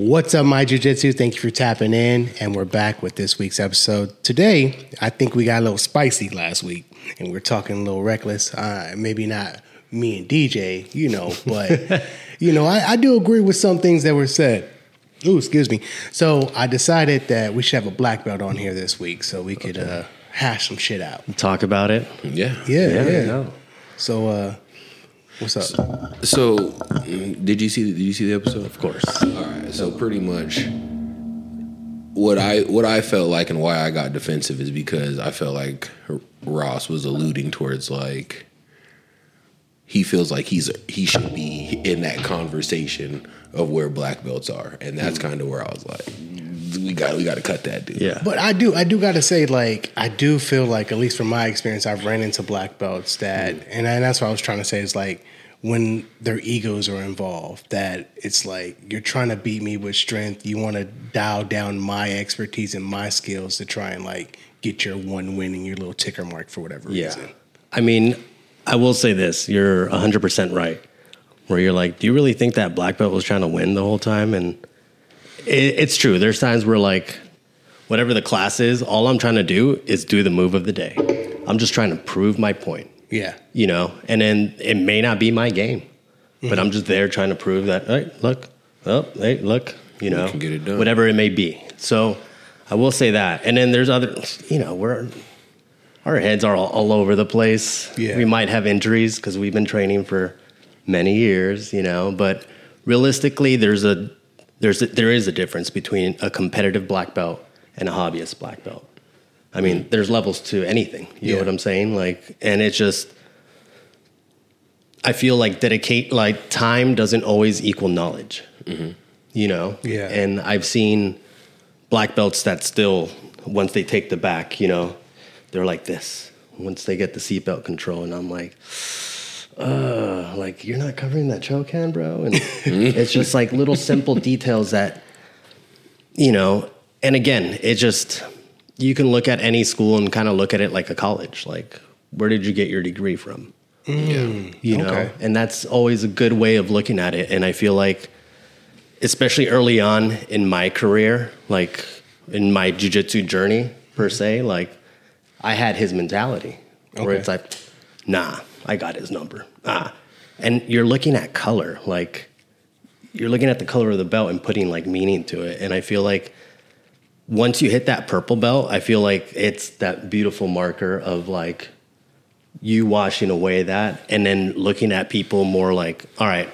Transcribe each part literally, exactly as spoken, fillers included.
What's up, my jiu-jitsu? Thank you for tapping in, and we're back with this week's episode. Today, I think we got a little spicy last week, and we're talking a little reckless. Uh, maybe not me and D J, you know, but, you know, I, I do agree with some things that were said. Ooh, excuse me. So I decided that we should have a black belt on here this week so we could uh, hash some shit out. Talk about it. Yeah. Yeah, yeah. yeah. No. So, uh, what's up? So, so, did you see? Did you see the episode? Of course. All right. So pretty much, what I what I felt like and why I got defensive is because I felt like Ross was alluding towards like he feels like he's he should be in that conversation of where black belts are, and that's kind of where I was like, we got we got to cut that dude. Yeah. But I do I do got to say, like, I do feel like, at least from my experience, I've ran into black belts that, mm. and, I, and that's what I was trying to say is like, when their egos are involved, that it's like you're trying to beat me with strength. You want to dial down my expertise and my skills to try and like get your one win and your little ticker mark for whatever yeah. reason. I mean, I will say this: you're one hundred percent right. Where you're like, do you really think that black belt was trying to win the whole time? And it, it's true. There's times where like, whatever the class is, all I'm trying to do is do the move of the day. I'm just trying to prove my point. Yeah. You know, and then it may not be my game, mm-hmm. but I'm just there trying to prove that, hey, look, oh, hey, look, you know, we can get it done. Whatever it may be. So I will say that. And then there's other, you know, we're, our heads are all, all over the place. Yeah. We might have injuries because we've been training for many years, you know, but realistically, there's a, there's a, there is a difference between a competitive black belt and a hobbyist black belt. I mean, there's levels to anything. You yeah. know what I'm saying? Like, and it's just, I feel like dedicate, like time doesn't always equal knowledge, mm-hmm. you know? Yeah. And I've seen black belts that still, once they take the back, you know, they're like this. Once they get the seatbelt control, and I'm like, uh, like, you're not covering that choke hand, bro? And it's just like little simple details that, you know, and again, it just, you can look at any school and kind of look at it like a college. Like, where did you get your degree from? Mm, you know, okay. And that's always a good way of looking at it. And I feel like, especially early on in my career, like in my jiu-jitsu journey per se, like I had his mentality where okay. it's like, nah, I got his number. Ah, and you're looking at color, like you're looking at the color of the belt and putting like meaning to it. And I feel like once you hit that purple belt, I feel like it's that beautiful marker of like you washing away that and then looking at people more like, all right,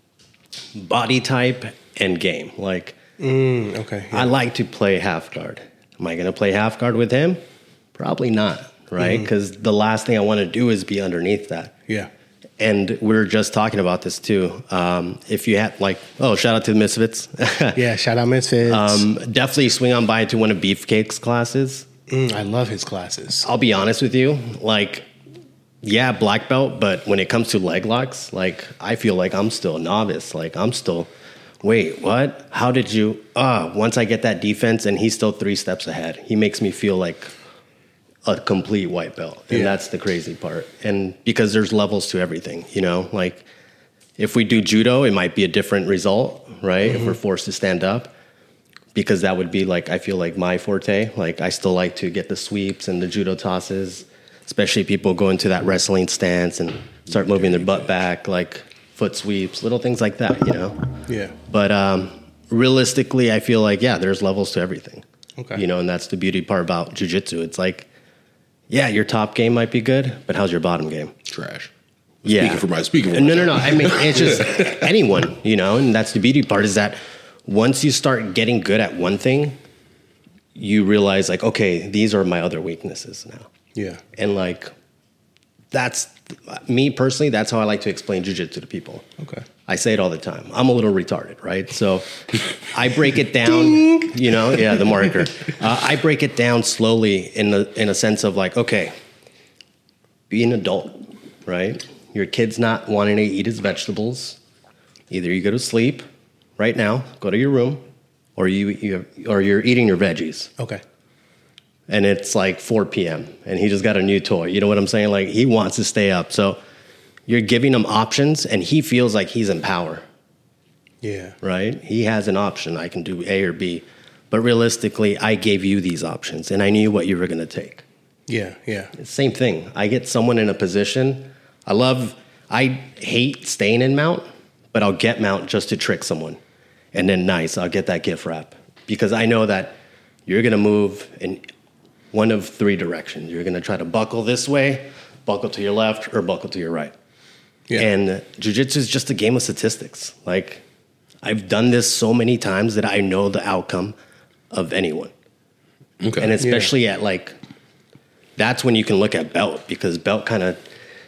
body type and game. Like, mm, okay, yeah. I like to play half guard. Am I going to play half guard with him? Probably not, right? Because mm-hmm. the last thing I want to do is be underneath that. Yeah. And we were just talking about this too. Um, if you had like, oh, shout out to the Misfits. yeah, shout out Misfits. Um, definitely swing on by to one of Beefcake's classes. Mm, I love his classes. I'll be honest with you. Like, yeah, black belt, but when it comes to leg locks, like, I feel like I'm still a novice. Like, I'm still, wait, what? How did you, ah, once I get that defense and he's still three steps ahead, he makes me feel like a complete white belt. And yeah. that's the crazy part. And because there's levels to everything, you know, like if we do judo, it might be a different result, right? Mm-hmm. If we're forced to stand up, because that would be like, I feel like my forte. Like I still like to get the sweeps and the judo tosses, especially people go into that wrestling stance and start moving their butt back, like foot sweeps, little things like that, you know? Yeah. But um, realistically, I feel like, yeah, there's levels to everything. Okay. You know, and that's the beauty part about jiu-jitsu. It's like, yeah, your top game might be good, but how's your bottom game? Trash. Yeah. Speaking for my speaking for No, myself. no, no. I mean, it's just anyone, you know, and that's the beauty part is that once you start getting good at one thing, you realize like, okay, these are my other weaknesses now. Yeah. And like, that's me personally, that's how I like to explain jiu-jitsu to people. Okay. I say it all the time. I'm a little retarded, right? So I break it down, you know, yeah, the marker. Uh, I break it down slowly in the in a sense of like, okay, be an adult, right? Your kid's not wanting to eat his vegetables. Either you go to sleep right now, go to your room, or you, you or you're eating your veggies. Okay. And it's like four p.m. and he just got a new toy. You know what I'm saying? Like he wants to stay up. So you're giving him options and he feels like he's in power. Yeah. Right? He has an option. I can do A or B. But realistically, I gave you these options, and I knew what you were going to take. Yeah, yeah. Same thing. I get someone in a position. I love, I hate staying in mount, but I'll get mount just to trick someone. And then nice, I'll get that gift wrap. Because I know that you're going to move in one of three directions. You're going to try to buckle this way, buckle to your left, or buckle to your right. Yeah. And jiu-jitsu is just a game of statistics. Like, I've done this so many times that I know the outcome of anyone. Okay. And especially yeah. at like, that's when you can look at belt, because belt kind of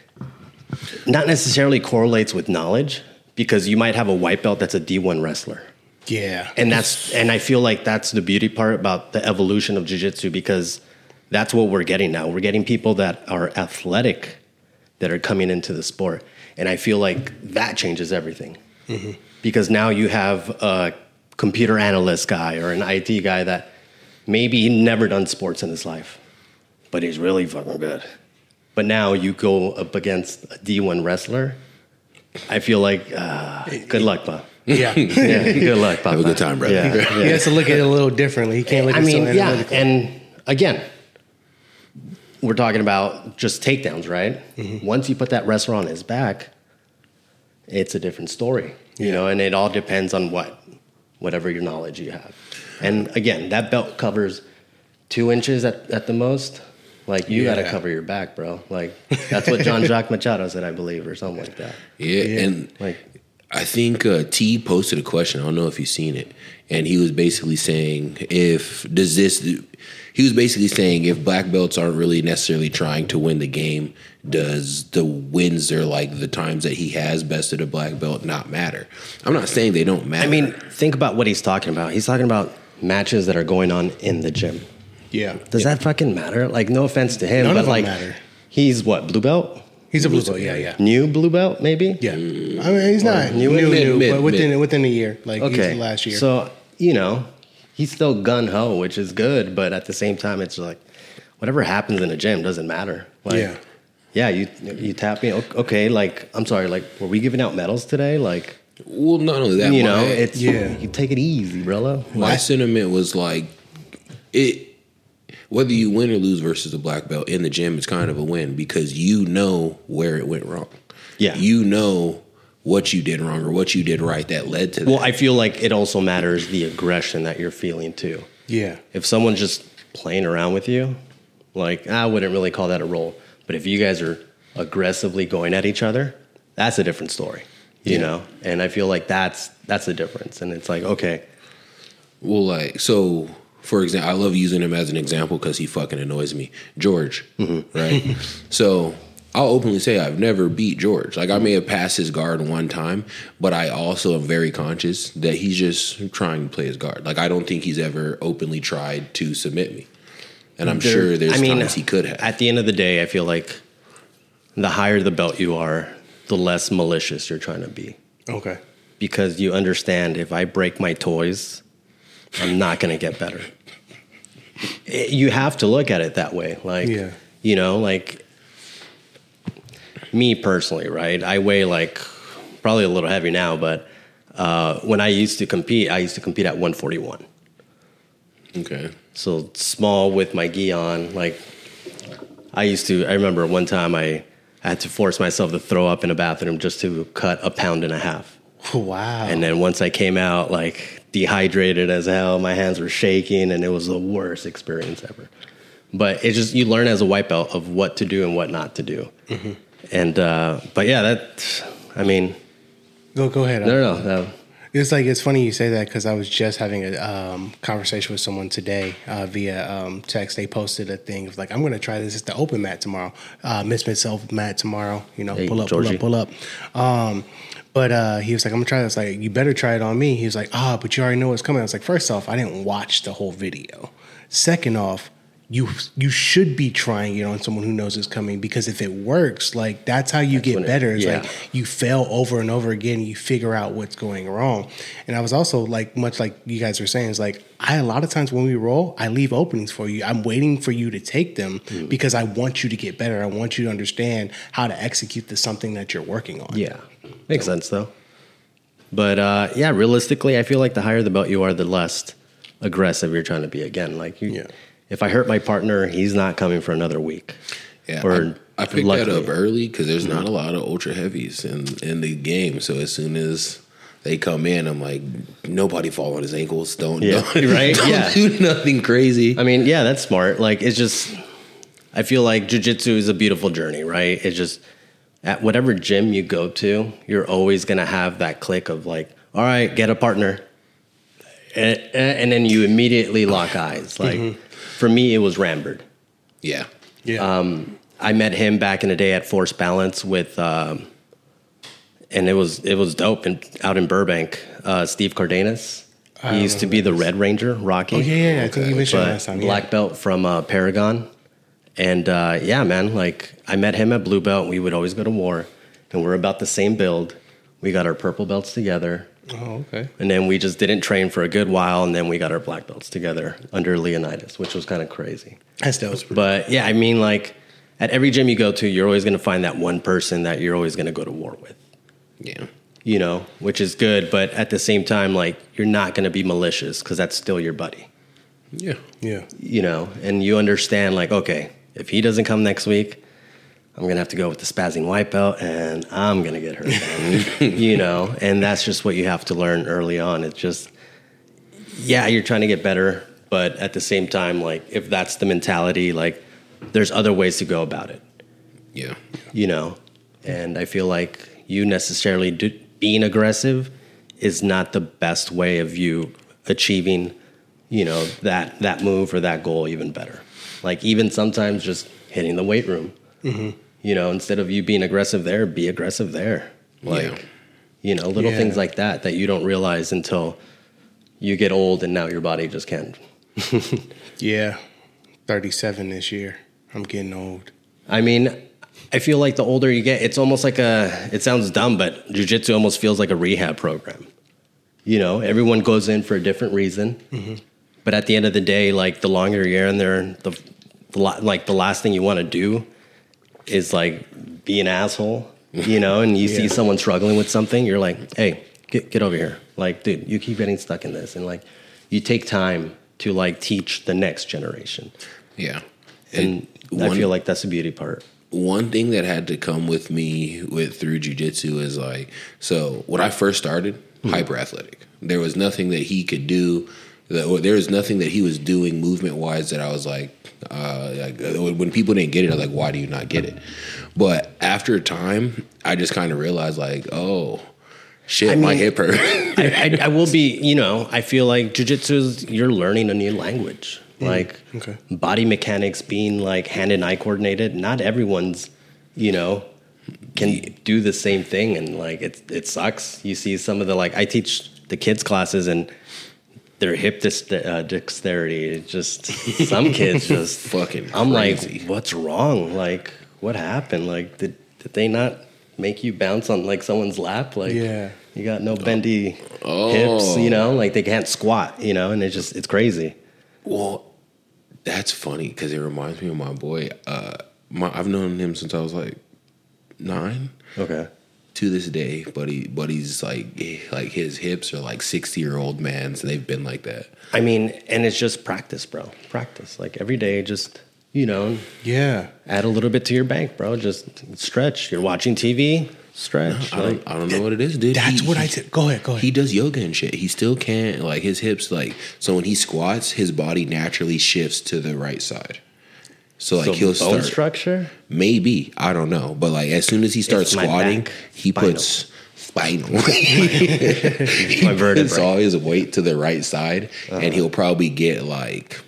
not necessarily correlates with knowledge, because you might have a white belt that's a D one wrestler. Yeah. And that's, and I feel like that's the beauty part about the evolution of jiu-jitsu, because that's what we're getting now. We're getting people that are athletic that are coming into the sport. And I feel like that changes everything. Mm-hmm. Because now you have a computer analyst guy or an I T guy that maybe he never done sports in his life, but he's really fucking good. But now you go up against a D one wrestler. I feel like, uh, good luck, Bob. Yeah. Yeah, good luck, Bob. Have a good time, brother. Yeah, yeah. He has to look at it a little differently. He can't look I at it mean, so yeah, analytically. and again, we're talking about just takedowns, right? Mm-hmm. Once you put that wrestler on his back, it's a different story, you Yeah. know, and it all depends on what, whatever your knowledge you have. And again, that belt covers two inches at, at the most. Like, you Yeah. got to cover your back, bro. Like, that's what John Jacques Machado said, I believe, or something like that. Yeah, Yeah. and Like, I think uh, T posted a question. I don't know if you've seen it, and he was basically saying, "If does this?" He was basically saying, if black belts aren't really necessarily trying to win the game, does the wins or like the times that he has bested a black belt not matter? I'm not saying they don't matter. I mean, think about what he's talking about. He's talking about matches that are going on in the gym. Yeah. Does that fucking matter? Like, no offense to him, None but of them like, matter. he's what, blue belt? He's a blue belt. Yeah, yeah. New blue belt, maybe? Yeah. I mean, he's not new- new, new, mid- new, mid- but within mid. within a year, like Okay. he's last year. So, you know, he's still gun ho, which is good, but at the same time, it's like whatever happens in the gym doesn't matter. Like, Yeah. Yeah, you you tap me. Okay, like, I'm sorry, like, were we giving out medals today? Like, well, not only that, you my, know, it's, Yeah. you take it easy, bro. my sentiment was like, it. Whether you win or lose versus a black belt in the gym, it's kind of a win because you know where it went wrong. Yeah. You know what you did wrong or what you did right that led to that. Well, I feel like it also matters the aggression that you're feeling too. yeah. If someone's just playing around with you, like, I wouldn't really call that a roll. But if you guys are aggressively going at each other, that's a different story, you Yeah. know? And I feel like that's that's the difference. And it's like, okay, Well, like, so, for example, I love using him as an example because he fucking annoys me. George, right? So I'll openly say I've never beat George. Like, I may have passed his guard one time, but I also am very conscious that he's just trying to play his guard. Like, I don't think he's ever openly tried to submit me. And I'm there- sure there's I mean, times he could have. At the end of the day, I feel like the higher the belt you are, the less malicious you're trying to be. Okay. Because you understand, if I break my toys, I'm not going to get better. It- you have to look at it that way. Like, Yeah. you know, like me personally, right? I weigh like probably a little heavy now, but uh, when I used to compete, I used to compete at one forty-one. Okay. So small with my gi on. Like, I used to, I remember one time I had to force myself to throw up in a bathroom just to cut a pound and a half. Wow. And then once I came out, like, dehydrated as hell, my hands were shaking, and it was the worst experience ever. But it's just, you learn as a white belt of what to do and what not to do. Mm-hmm. And, uh, but yeah, that, I mean, go go ahead. no, no, no. It's like, it's funny you say that because I was just having a um, conversation with someone today uh, via um, text. They posted a thing of like, I'm going to try this. It's the open mat tomorrow, uh, Miss Self mat tomorrow. You know, Hey, pull up, Georgie. pull up, pull up. Um, but uh, he was like, I'm gonna try this. Like, you better try it on me. He was like, ah, but you already know what's coming. I was like, first off, I didn't watch the whole video. Second off, you you should be trying it on someone who knows it's coming, because if it works, like, that's how you That's get when it- better. It's yeah. like you fail over and over again. You figure out what's going wrong. And I was also like, much like you guys were saying, is like, I a lot of times when we roll, I leave openings for you. I'm waiting for you to take them Mm. because I want you to get better. I want you to understand how to execute the something that you're working on. Yeah. Makes sense, though. But uh, yeah, realistically, I feel like the higher the belt you are, the less aggressive you're trying to be. Again, like you, Yeah. if I hurt my partner, he's not coming for another week. Yeah, Or I, I picked luckily. that up early because there's not a lot of ultra heavies in in the game. So as soon as they come in, I'm like, nobody fall on his ankles. Don't, Yeah, don't right? Don't Yeah. do nothing crazy. I mean, yeah, that's smart. Like, it's just, I feel like jiu-jitsu is a beautiful journey, right? It's just, at whatever gym you go to, you're always going to have that click of like, all right, get a partner. And, and then you immediately lock eyes. Like, mm-hmm. for me, it was Rambert. Yeah, Yeah. Um, I met him back in the day at Force Balance with, um, and it was it was dope. And out in Burbank, uh, Steve Cardenas. I He used to be the Red Ranger, Rocky. oh yeah, yeah, yeah. I think you mentioned but last time. black Yeah. belt from uh, Paragon. And uh, yeah, man, like I met him at blue belt. We would always go to war, and we're about the same build. We got our purple belts together, Oh, okay. and then we just didn't train for a good while, and then we got our black belts together under Leonidas, which was kind of crazy. That's dope. But yeah, I mean, like at every gym you go to, you're always going to find that one person that you're always going to go to war with. yeah, You know, which is good, but at the same time, like you're not going to be malicious because that's still your buddy. yeah. Yeah. You know, and you understand, like, okay, if he doesn't come next week, I'm gonna have to go with the spazzing white belt, and I'm gonna get hurt. Then, you know, and that's just what you have to learn early on. It's just, yeah, you're trying to get better, but at the same time, like, if that's the mentality, like, there's other ways to go about it. Yeah. You know, and I feel like you necessarily do, being aggressive is not the best way of you achieving, you know, that that move or that goal even better. Like even sometimes just hitting the weight room, mm-hmm. you know, instead of you being aggressive there, be aggressive there. Like, Yeah. you know, little Yeah. things like that that you don't realize until you get old and now your body just can't. Yeah. thirty-seven this year. I'm getting old. I mean, I feel like the older you get, it's almost like a, it sounds dumb, but jiu-jitsu almost feels like a rehab program. You know, everyone goes in for a different reason. Mm-hmm. But at the end of the day, like the longer you're in there, the, the like the last thing you want to do is like be an asshole, you know, and you Yeah. see someone struggling with something, you're like, hey, get, get over here. Like, dude, you keep getting stuck in this. And like, you take time to like teach the next generation. Yeah. And And I one- feel like that's the beauty part. One thing that had to come with me with through jiu-jitsu is like, so when I first started, Mm-hmm. hyper athletic. There was nothing that he could do. That, or there was nothing that he was doing movement wise that I was like, uh, like, when people didn't get it, I was like, why do you not get it? But after a time, I just kind of realized like, oh, shit, I my mean, hip hurt. I, I, I will be, you know, I feel like jiu-jitsu is, you're learning a new language. Like Okay. body mechanics being like hand and eye coordinated. Not everyone's, you know, can do the same thing. And like, it, it sucks. You see some of the, like, I teach the kids classes and their hip dis- uh, dexterity. It's just, some kids just Fucking I'm crazy. like, what's wrong? Like, what happened? Like, did, did they not make you bounce on like someone's lap? Like, Yeah. you got no bendy Oh. hips, you know, like they can't squat, you know, and it's just, it's crazy. Well, that's funny because it reminds me of my boy. Uh, my, I've known him since I was like nine. Okay. To this day, buddy, buddy's like, like his hips are like sixty year old man's. And they've been like that. I mean, and it's just practice, bro. Practice. Like every day, just, you know, Yeah. add a little bit to your bank, bro. Just stretch. You're watching T V, stretch. I Like, don't, I don't know what it is, dude. That's He- what I he- did. Go ahead. Go ahead. He does yoga and shit. He still can't like his hips like so when he squats, his body naturally shifts to the right side. So like so he'll bone start structure. maybe I don't know, but like as soon as he starts It's my squatting, back. he Spinal. puts spinal. he My vertebrae. puts all his weight to the right side, Uh-huh. and he'll probably get like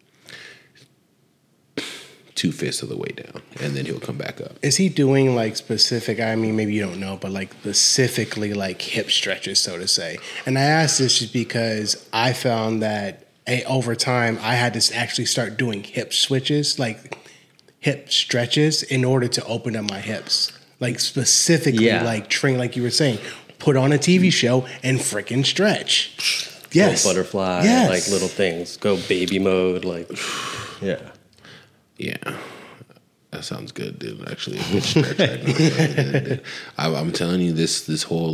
two fifths of the way down, and then he'll come back up. Is he doing like specific? I mean, maybe you don't know, but like specifically like hip stretches, so to say. And I asked this just because I found that eh, over time I had to actually start doing hip switches, like hip stretches, in order to open up my hips. Like specifically, Yeah. like train, like you were saying, put on a T V show and freaking stretch. Yes, Little butterfly, Yes. like little things. Go baby mode, like, yeah. Yeah. That sounds good, dude. Actually, a good stretch. I know. I, I'm telling you, this this whole like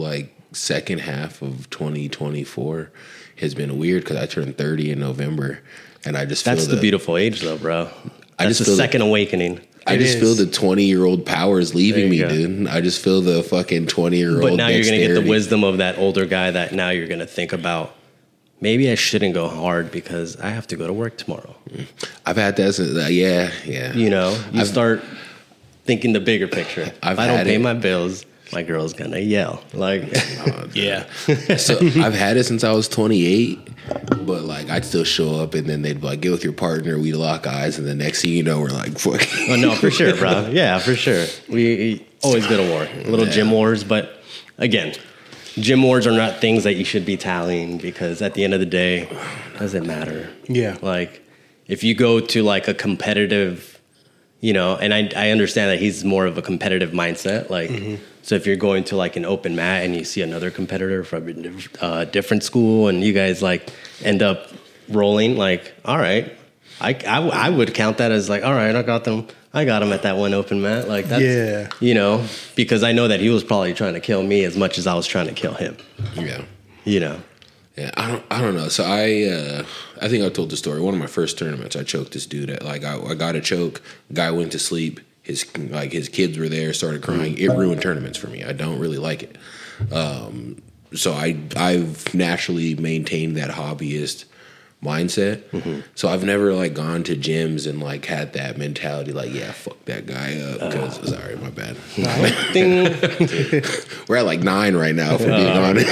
second half of twenty twenty-four has been weird because I turned thirty in November, and I just feel That's the, the beautiful age, though, bro. That's I just the feel second the, awakening. I It just is. feel the twenty-year-old powers leaving me, go. dude. I just feel the fucking twenty-year-old. But now you're going to get the dexterity. wisdom of that older guy that now you're going to think about, maybe I shouldn't go hard because I have to go to work tomorrow. I've had that. Since, uh, yeah, yeah. You know, you I've- start thinking the bigger picture. I've if I don't had pay it. my bills, my girl's going to yell. Like, Yeah. So I've had it since I was twenty-eight, but like I'd still show up, and then they'd be like, "Get with your partner." We'd lock eyes, and the next thing you know, we're like, "Fuck." oh, no, for sure, bro. Yeah, for sure. We, we always go to war. Little Yeah. gym wars. But again, gym wars are not things that you should be tallying because at the end of the day, it doesn't matter. Yeah. Like, if you go to like a competitive, you know, and I, I understand that he's more of a competitive mindset. Like, so if you're going to like an open mat and you see another competitor from a diff- uh, different school and you guys like end up rolling, like, all right, I, I, I would count that as like, all right, I got them. I got him at that one open mat. Like, that's, Yeah. you know, because I know that he was probably trying to kill me as much as I was trying to kill him, Yeah. you know. Yeah, I don't, I don't know. So I, uh, I think I told the story. One of my first tournaments, I choked this dude. At, like I, I got a choke. Guy went to sleep. His like his kids were there. Started crying. It ruined tournaments for me. I don't really like it. Um, so I, I've naturally maintained that hobbyist mindset. Mm-hmm. So I've never like gone to gyms and like had that mentality. Like, yeah, fuck that guy up. Because uh, sorry, my bad. Ding. We're at like nine right now. For being honest.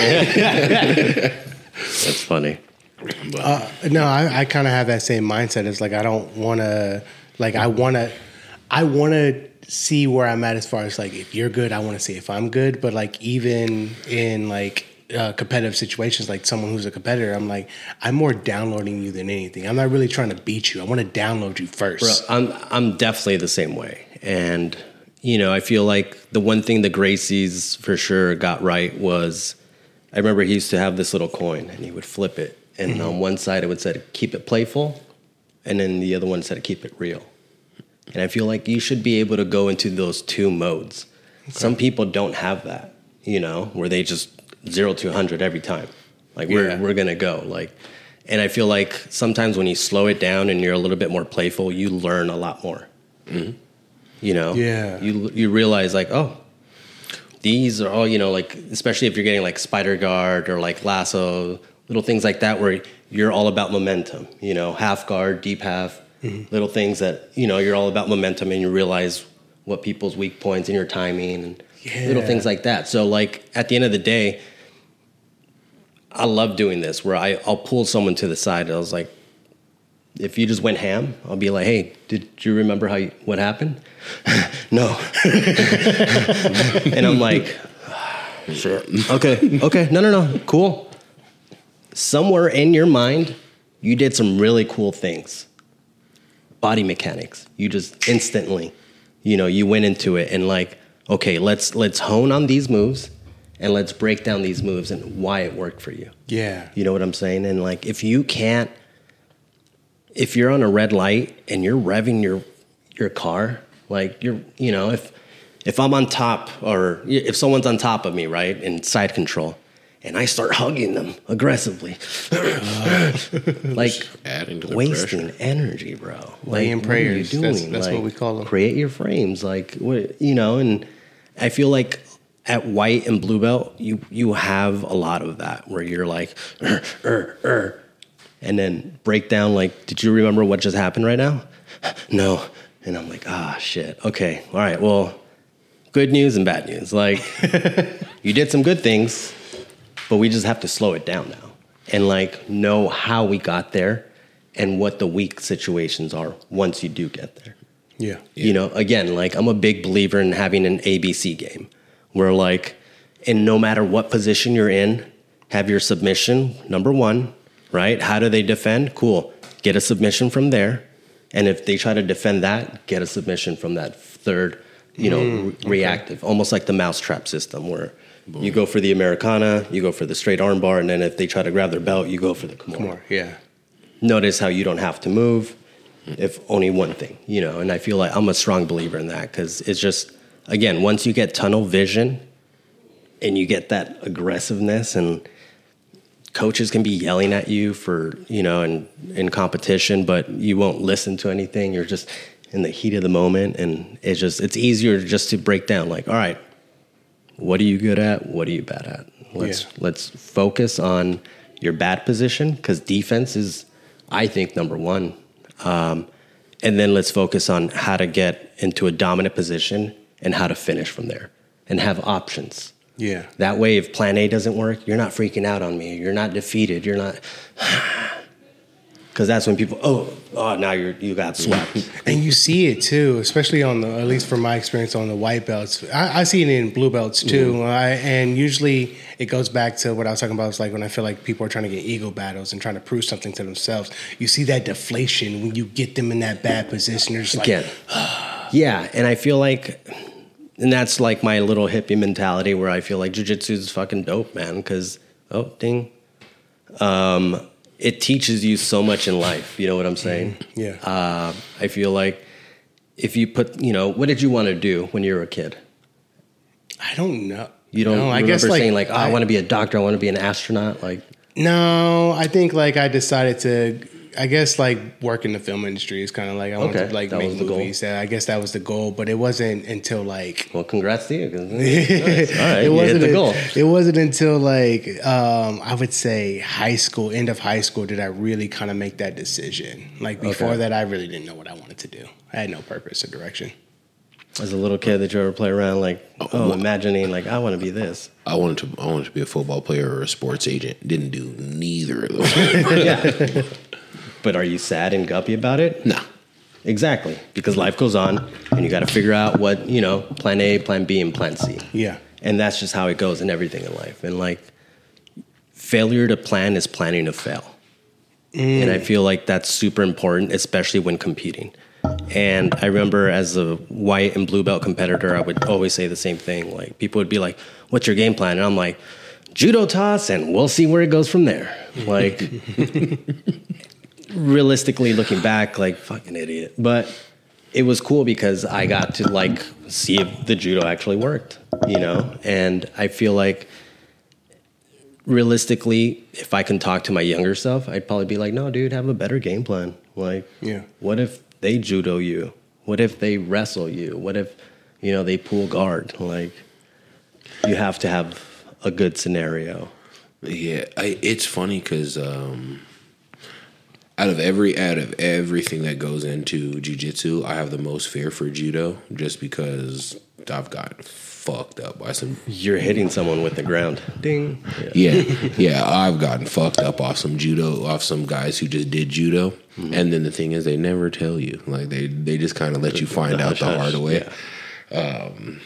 That's funny. Uh, no, I, I kind of have that same mindset. It's like I don't want to, like I want to, I want to see where I'm at as far as like if you're good, I want to see if I'm good. But like even in like uh, competitive situations, like someone who's a competitor, I'm like I'm more downloading you than anything. I'm not really trying to beat you. I want to download you first. Bro, I'm I'm definitely the same way, and you know I feel like the one thing the Gracies for sure got right was I remember he used to have this little coin and he would flip it, and mm-hmm. on one side it would say keep it playful, and then the other one said keep it real. And I feel like you should be able to go into those two modes. Okay. Some people don't have that, you know, where they just zero to one hundred every time. Like we're yeah. we're gonna go like. And I feel like sometimes when you slow it down and you're a little bit more playful, you learn a lot more. Mm-hmm. You know? Yeah. You you realize like, oh, these are all, you know, like, especially if you're getting like spider guard or like lasso, little things like that where you're all about momentum, you know, half guard, deep half, mm-hmm. little things that, you know, you're all about momentum and you realize what people's weak points and your timing and yeah. little things like that. So like at the end of the day, I love doing this where I, I'll pull someone to the side and I was like, if you just went ham, I'll be like, hey, did you remember how you, what happened? No. And I'm like, oh, shit. Okay, okay, no, no, no, cool. Somewhere in your mind, you did some really cool things. Body mechanics. You just instantly, you know, you went into it and like, okay, let's let's hone on these moves. And let's break down these moves and why it worked for you. Yeah. You know what I'm saying? And like, if you can't, if you're on a red light and you're revving your your car, like you're, you know, if if I'm on top or if someone's on top of me, right, in side control, and I start hugging them aggressively, like adding to the wasting pressure. energy, bro. Like, laying prayers. What are you That's, doing? that's like, what we call them. Create your frames, like what, you know. And I feel like at white and blue belt, you you have a lot of that where you're like, er, er, er, and then break down like, did you remember what just happened right now? No. And I'm like, ah, shit. Okay. All right. Well, good news and bad news. Like, you did some good things, but we just have to slow it down now and like know how we got there and what the weak situations are once you do get there. Yeah. yeah. You know, again, like I'm a big believer in having an A B C game where like, and no matter what position you're in, have your submission, number one, right? How do they defend? Cool. Get a submission from there. And if they try to defend that, get a submission from that third, you know, mm, re- okay. reactive, almost like the mousetrap system where Boom. You go for the Americana, you go for the straight arm bar, and then if they try to grab their belt, you go for the Kimura. Kimura, yeah. Notice how you don't have to move if only one thing, you know, and I feel like I'm a strong believer in that because it's just, again, once you get tunnel vision, and you get that aggressiveness, and coaches can be yelling at you for, you know, in, in competition, but you won't listen to anything. You're just in the heat of the moment, and it's just, it's easier just to break down like, all right, what are you good at? What are you bad at? Let's, yeah. let's focus on your bad position, because defense is, I think, number one. Um, and then let's focus on how to get into a dominant position and how to finish from there and have options. Yeah. That way, if plan A doesn't work, you're not freaking out on me. You're not defeated. You're not... Because that's when people, oh, oh, now you're you got swept. And you see it too, especially on the, at least from my experience on the white belts. I, I see it in blue belts too. Mm-hmm. I, and usually it goes back to what I was talking about. It's like when I feel like people are trying to get ego battles and trying to prove something to themselves. You see that deflation when you get them in that bad position. You're just like, again, yeah. And I feel like, and that's like my little hippie mentality where I feel like jiu-jitsu is fucking dope, man. Because, oh, ding. Um... It teaches you so much in life. You know what I'm saying? Yeah. Uh, I feel like if you put, you know, what did you want to do when you were a kid? I don't know. You don't no, remember I guess saying like, like, oh, I, I want to be a doctor. I want to be an astronaut. Like, no, I think like I decided to, I guess like work in the film industry is kind of like, I wanted okay, to like that make was the movies. Goal. I guess that was the goal, but it wasn't until like. Well, congrats to you. Nice. All right, it you wasn't hit the a, goal. It wasn't until like, um, I would say high school, end of high school, did I really kind of make that decision. Like before okay. that, I really didn't know what I wanted to do. I had no purpose or direction. As a little kid, did you ever play around like, oh, well, imagining like, I want to be this? I wanted to. I wanted to be a football player or a sports agent. Didn't do neither of those. Yeah. But are you sad and guppy about it? No. Exactly. Because life goes on, and you got to figure out what, you know, plan A, plan B, and plan C. Yeah. And that's just how it goes in everything in life. And like, failure to plan is planning to fail. Mm. And I feel like that's super important, especially when competing. And I remember as a white and blue belt competitor, I would always say the same thing. Like, people would be like, what's your game plan? And I'm like, judo toss, and we'll see where it goes from there. Like, realistically looking back, like, fucking idiot. But it was cool because I got to, like, see if the judo actually worked, you know? And I feel like, realistically, if I can talk to my younger self, I'd probably be like, no, dude, have a better game plan. Like, yeah. What if they judo you? What if they wrestle you? What if, you know, they pull guard? Like, you have to have a good scenario. Yeah, I, it's funny because um, out of every out of everything that goes into jiu-jitsu, I have the most fear for judo, just because I've gotten fucked up by some. You're hitting someone with the ground. Ding. Yeah, yeah, yeah I've gotten fucked up off some judo, off some guys who just did judo, mm-hmm. and then the thing is, they never tell you. Like they they just kind of let you find out the hard way. Yeah. Um,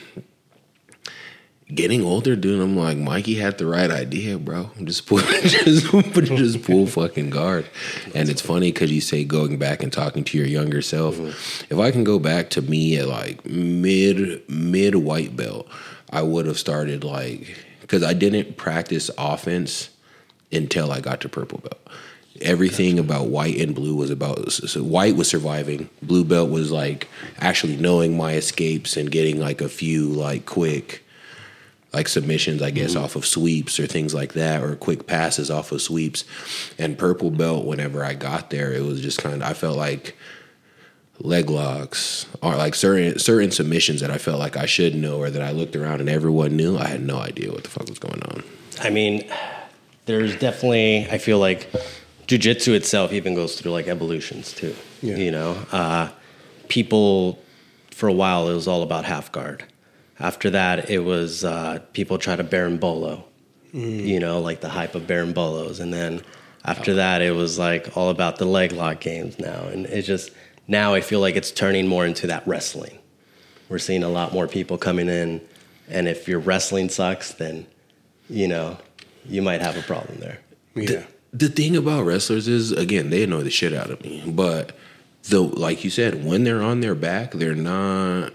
Getting older, dude, I'm like, Mikey had the right idea, bro. Just pull, just, just pull fucking guard. And it's funny because you say going back and talking to your younger self. Mm-hmm. If I can go back to me at like mid mid white belt, I would have started like, because I didn't practice offense until I got to purple belt. Everything about white and blue was about, so white was surviving. Blue belt was like actually knowing my escapes and getting like a few like quick like submissions, I guess, mm-hmm. off of sweeps or things like that, or quick passes off of sweeps. And purple belt, whenever I got there, it was just kind of, I felt like leg locks or like certain certain submissions that I felt like I should know, or that I looked around and everyone knew. I had no idea what the fuck was going on. I mean, there's definitely, I feel like jiu-jitsu itself even goes through like evolutions too. Yeah. You know, uh, people, for a while, it was all about half guard. After that, it was uh, people try to berimbolo, mm. you know, like the hype of berimbolos. And then after that, it was like all about the leg lock games now. And it just, now I feel like it's turning more into that wrestling. We're seeing a lot more people coming in. And if your wrestling sucks, then, you know, you might have a problem there. Yeah. The, the thing about wrestlers is, again, they annoy the shit out of me. But, the, like you said, when they're on their back, they're not...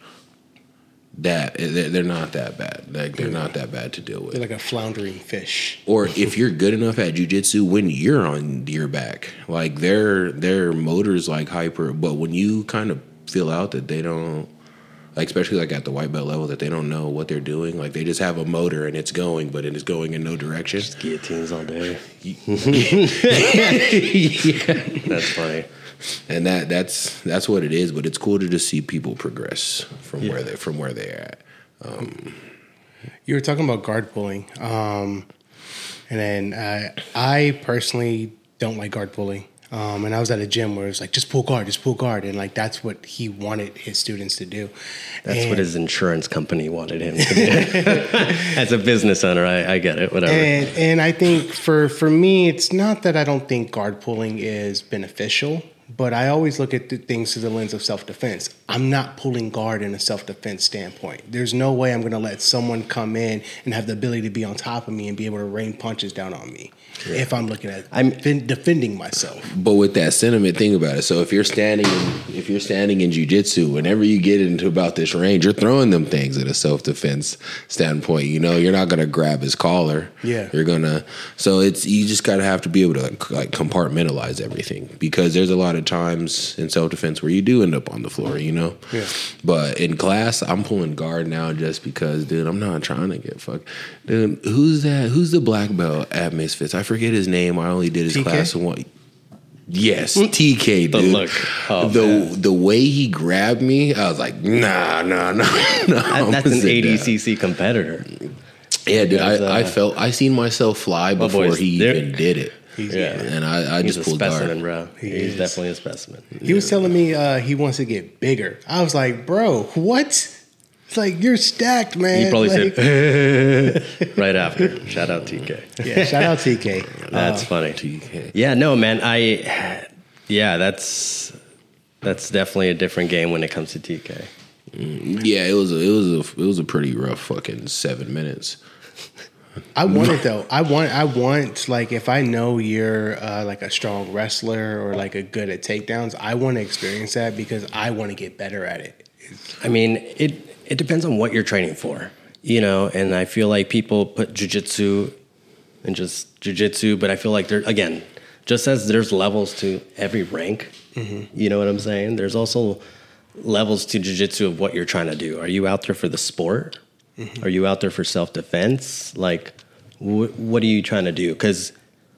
That they're not that bad. Like they're not that bad to deal with. They're like a floundering fish. Or if you're good enough at jiu-jitsu when you're on your back, like their their motor's like hyper. But when you kind of feel out that they don't, like especially like at the white belt level, that they don't know what they're doing. Like they just have a motor and it's going, but it is going in no direction. Just guillotines all day. Yeah. That's funny. And that that's that's what it is. But it's cool to just see people progress from Yeah. where they from where they're at. Um, You were talking about guard pulling, um, and then uh, I personally don't like guard pulling. Um, and I was at a gym where it was like, just pull guard, just pull guard, and like that's what he wanted his students to do. That's and, what his insurance company wanted him to do. As a business owner, I, I get it. Whatever. And and I think for for me, it's not that I don't think guard pulling is beneficial, but I always look at the things through the lens of self-defense. I'm not pulling guard in a self-defense standpoint. There's no way I'm going to let someone come in and have the ability to be on top of me and be able to rain punches down on me yeah. if I'm looking at I'm fin- defending myself. But with that sentiment, think about it. So if you're standing, in, if you're standing in jiu-jitsu, whenever you get into about this range, you're throwing them things at a self-defense standpoint. You know, you're not going to grab his collar. Yeah, you're gonna. So it's you just got to have to be able to like, like compartmentalize everything, because there's a lot of times in self-defense where you do end up on the floor. You know. Yeah. But in class, I'm pulling guard now just because, dude, I'm not trying to get fucked. Dude, who's that? Who's the black belt at Misfits? I forget his name. I only did his T K? class in one. Yes, T K, dude. The look. Oh, the man. the way he grabbed me, I was like, nah, nah, nah, nah. That, that's an sit A D down. C C competitor. Yeah, dude. I, uh, I felt I seen myself fly before boys, he they're- even did it. He's, Yeah. And I, I He's just a pulled specimen, guard. bro. He He's is. definitely a specimen. He was telling me uh, he wants to get bigger. I was like, bro, what? It's like, you're stacked, man. He probably like, said right after. Shout out T K. yeah, shout out T K. That's Uh, funny. T K. Yeah, no, man. I, yeah, that's that's definitely a different game when it comes to T K. Yeah, it was a, it was a, it was a pretty rough fucking seven minutes. I want it though. I want. I want like if I know you're uh, like a strong wrestler or like a good at takedowns, I want to experience that because I want to get better at it. I mean, it it depends on what you're training for, you know. And I feel like people put jujitsu and just jujitsu, but I feel like there again, just as there's levels to every rank, mm-hmm. you know what I'm saying? There's also levels to jujitsu of what you're trying to do. Are you out there for the sport? Mm-hmm. Are you out there for self-defense? Like, wh- what are you trying to do? Because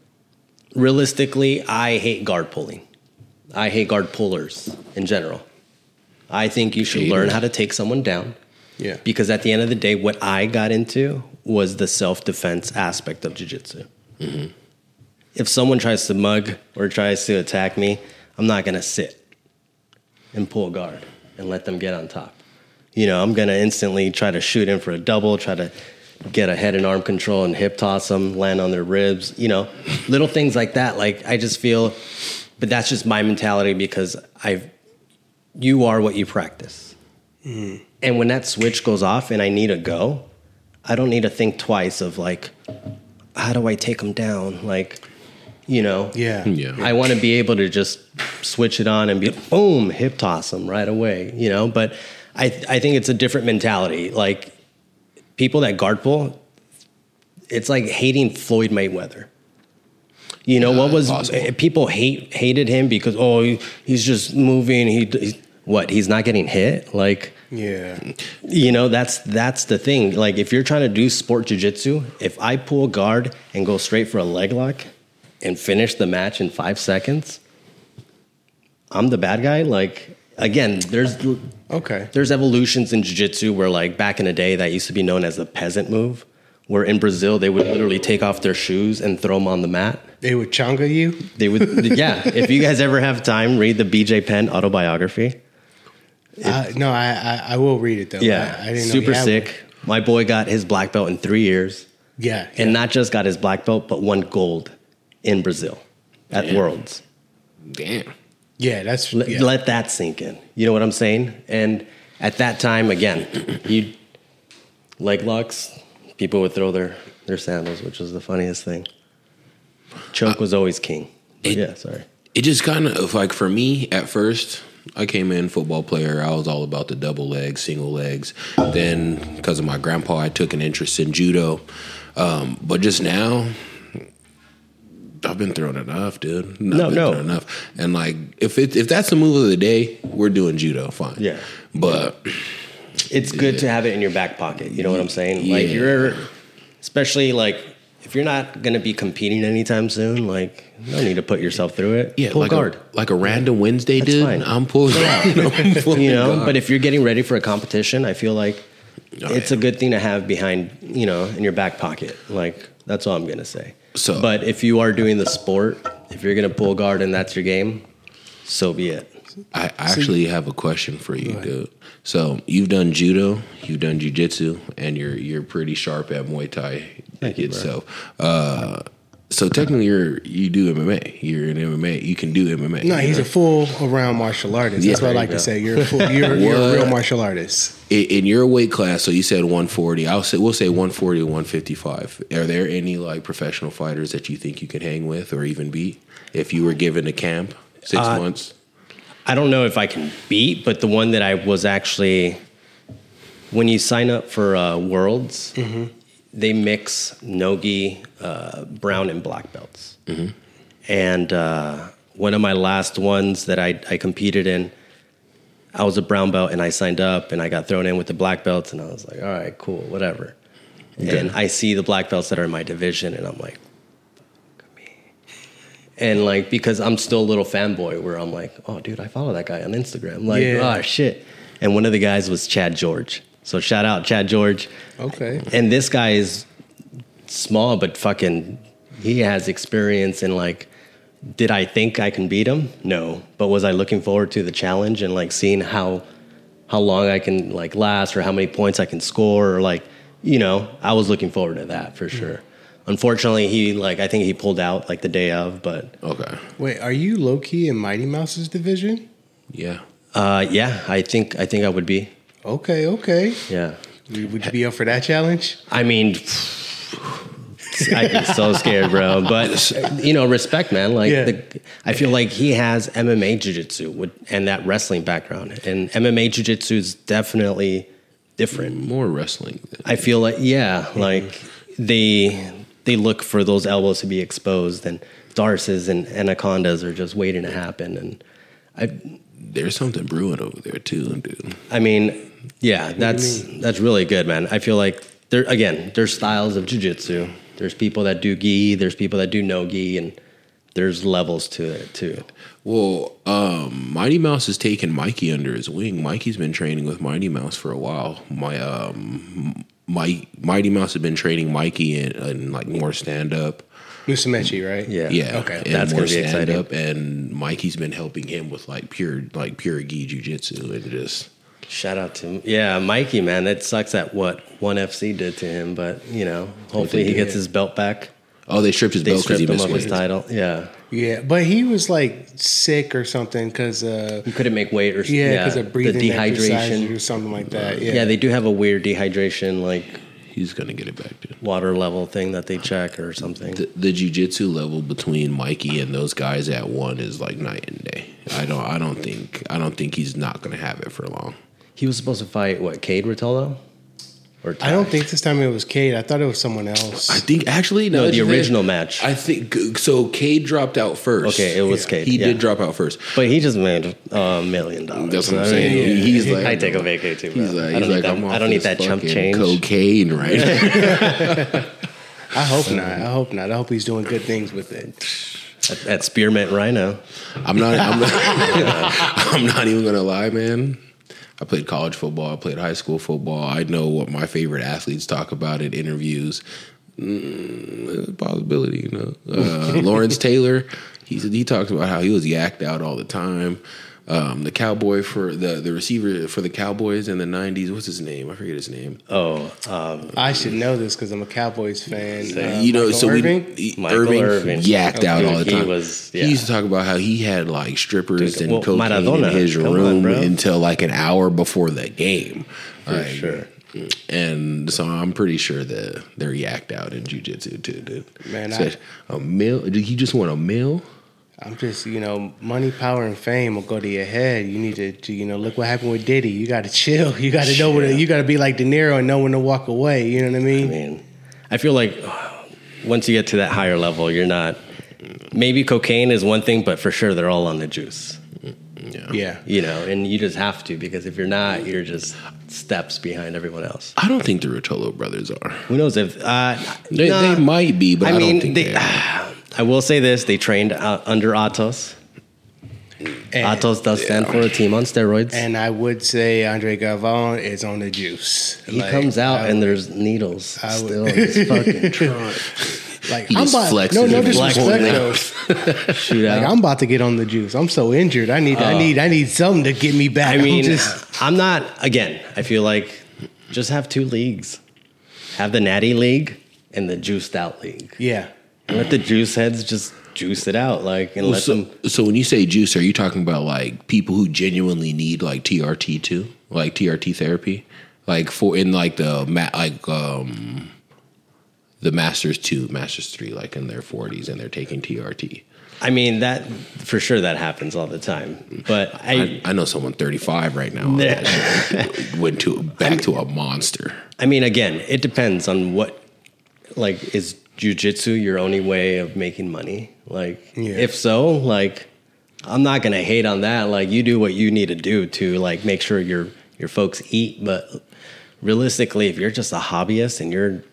realistically, I hate guard pulling. I hate guard pullers in general. I think you should Hater. learn how to take someone down. Yeah. Because at the end of the day, what I got into was the self-defense aspect of jiu-jitsu. Mm-hmm. If someone tries to mug or tries to attack me, I'm not going to sit and pull guard and let them get on top. You know, I'm going to instantly try to shoot in for a double, try to get a head and arm control and hip toss them, land on their ribs, you know, little things like that. Like, I just feel, but that's just my mentality because I've, you are what you practice. Mm. And when that switch goes off and I need to go, I don't need to think twice of like, how do I take them down? Like, you know, Yeah. Yeah. I want to be able to just switch it on and be, boom, hip toss them right away, you know, but I I think it's a different mentality. Like people that guard pull, it's like hating Floyd Mayweather. You know, Yeah, what was possible. people hate hated him because oh he, he's just moving. He he's, what he's not getting hit. Like Yeah. you know that's that's the thing. Like if you're trying to do sport jiu-jitsu, if I pull guard and go straight for a leg lock and finish the match in five seconds, I'm the bad guy. Like again, there's Okay. there's evolutions in jiu-jitsu where like back in the day that used to be known as the peasant move, where in Brazil they would literally take off their shoes and throw them on the mat. They would chonga you. They would, yeah. If you guys ever have time, read the B J Penn autobiography. Uh, no, I, I I will read it though. Yeah, I, I didn't know super he had sick. one. My boy got his black belt in three years, Yeah. and not just got his black belt, but won gold in Brazil at Damn. Worlds. Damn. Yeah, that's Let, yeah. let that sink in. You know what I'm saying? And at that time, again, you leg locks. People would throw their their sandals, which was the funniest thing. Choke was always king. But it- yeah, sorry. It just kind of like for me at first, I came in football player. I was all about the double legs, single legs. Then because of my grandpa, I took an interest in judo. Um, but just now, I've been throwing enough, dude. I've No, been no. throwing enough. And like, if it if that's the move of the day, we're doing judo, fine. Yeah. But it's good to have it in your back pocket. You know what I'm saying? Like Yeah. you're, especially like if you're not going to be competing anytime soon, like no need to put yourself through it. Yeah, Pull like guard. a like a random Wednesday, That's dude. fine. I'm pulling out. I'm pulling You know, guard. but if you're getting ready for a competition, I feel like Oh, it's yeah. a good thing to have behind, you know, in your back pocket. Like that's all I'm going to say. So- but if you are doing the sport, if you're going to pull guard and that's your game, so be it. I actually have a question for you, dude. So you've done judo, you've done jujitsu, and you're you're pretty sharp at Muay Thai Thank you, bro. itself. Uh, so technically, you're you do M M A. You're an M M A. You can do M M A. No, he's a full around martial artist. That's Yeah. what I like There to you say. You're a full, you're, you're a What? real martial artist. in, in your weight class. So you said one forty. I'll say we'll say one forty or one fifty-five. Are there any like professional fighters that you think you could hang with or even beat if you were given a camp six Uh, months? I don't know if I can beat, but the one that I was actually, when you sign up for uh, Worlds, they mix no-gi, uh, brown and black belts. And uh, one of my last ones that I, I competed in, I was a brown belt and I signed up and I got thrown in with the black belts and I was like, all right, cool, whatever. And I see the black belts that are in my division and I'm like, and like, because I'm still a little fanboy where I'm like, oh, dude, I follow that guy on Instagram. Like, Yeah. oh, shit. And one of the guys was Chad George. So shout out Chad George. Okay. And this guy is small, but fucking, he has experience in like, did I think I can beat him? No. But was I looking forward to the challenge and like seeing how, how long I can like last or how many points I can score or like, you know, I was looking forward to that for sure. Unfortunately, he like I think he pulled out like the day of, but Okay. Wait, are you low key in Mighty Mouse's division? Yeah. uh, yeah, I think I think I would be. Okay, okay. Yeah, Would you be up for that challenge? I mean, I'd be so scared, bro. But you know, respect, man. Like Yeah. the, I feel like he has M M A jiu-jitsu with, and that wrestling background, and M M A jiu-jitsu is definitely different. More wrestling. Than, I feel like yeah, like they they look for those elbows to be exposed, and Darces and anacondas are just waiting to happen. And I, there's something brewing over there too, dude. I mean, yeah, that's that's really good, man. I feel like there again, there's styles of jiu-jitsu. There's people that do gi, there's people that do no gi, and there's levels to it too. Well, um, Mighty Mouse has taken Mikey under his wing. Mikey's been training with Mighty Mouse for a while. My um, my Mighty Mouse has been training Mikey in, in like more stand up. Musumeci, right? Yeah. Yeah, Okay. and That's more gonna be exciting. stand-up, and Mikey's been helping him with like pure like pure gi jujitsu and just Shout out to yeah, Mikey, man. That sucks that what One F C did to him, but you know, hopefully he did? gets his belt back. oh they stripped his They belt because stripped he him of missed his weight. title. Yeah, Yeah, but he was like sick or something because uh, he couldn't make weight or yeah, because yeah, of breathing the exercises dehydration. or something like that. Yeah. Yeah, they do have a weird dehydration, like He's gonna get it back, dude. water level thing that they check or something. The, the jujitsu level between Mikey and those guys at one is like night and day. I don't. I don't think. I don't think he's not gonna have it for long. He was supposed to fight what Cade Rotolo, or I don't think this time it was Cade. I thought it was someone else. I think actually no, No, that the you think- original match. I think so. Cade dropped out first. Okay, it was Yeah, Cade, He yeah. did drop out first. But he just made a million dollars. That's what I'm I saying. mean, He- he's like, I take a vacay too. Bro. He's like, I he's don't like, need that, I'm off I don't need this that chump fucking change. cocaine right now. I hope not. I hope not. I hope he's doing good things with it. At, at Spearmint Rhino. I'm not. I'm not, I'm not even gonna lie, man. I played college football. I played high school football. I know what my favorite athletes talk about in interviews. Mm, a possibility, you know. Uh, Lawrence Taylor. He he talks about how he was yacked out all the time. Um, the cowboy for the the receiver for the Cowboys in the nineties. What's his name? I forget his name. Oh, um, I should know this because I'm a Cowboys fan. Uh, you know, Michael so Irving? we he- Michael Irving, Irving. yacked Oh, out dude, all the he time. was- yeah. He used to talk about how he had like strippers Dude, and well, cocaine Maradona, in his come on, room bro. until like an hour before the game. for Like, sure. And so I'm pretty sure that they're yacked out in jujitsu too, dude. Man, So, a meal? Did he just want a meal? I'm just, you know, money, power, and fame will go to your head. You need to, to you know, look what happened with Diddy. You got to chill. You got to know when to, you got to be like De Niro and know when to walk away. You know what I mean? I mean, I feel like once you get to that higher level, you're not. Maybe cocaine is one thing, but for sure they're all on the juice. Yeah. Yeah. You know, and you just have to, because if you're not, you're just steps behind everyone else. I don't think the Rotolo brothers are. Who knows if uh, They, nah. they might be, but I, I mean, don't think they, they, are. I will say this: they trained uh, under Atos. And, Atos does stand yeah. for a team on steroids. and I would say Andre Galvan is on the juice. He Like, comes out I and would- there's needles I would- still in his fucking trunk. like He I'm just about flexes no no in his disrespect black though. Shoot Like out. I'm about to get on the juice. I'm so injured. I need I need I need something to get me back. I mean, I'm just I'm not. Again, I feel like just have two leagues. Have the Natty League and the Juiced Out League. yeah. And let the juice heads just juice it out, like, and let so, them. so when you say juice, are you talking about like people who genuinely need like T R T too, like T R T therapy, like for in like the ma- like um the masters two, masters three, like in their forties and they're taking T R T. I mean, that for sure that happens all the time. But I, I, I know someone thirty-five right now that went to back to a monster. I mean, again, it depends on what, like, is jujitsu your only way of making money? Like, Yeah. if so, like, I'm not gonna hate on that. Like, you do what you need to do to like make sure your your folks eat. But realistically, if you're just a hobbyist and you're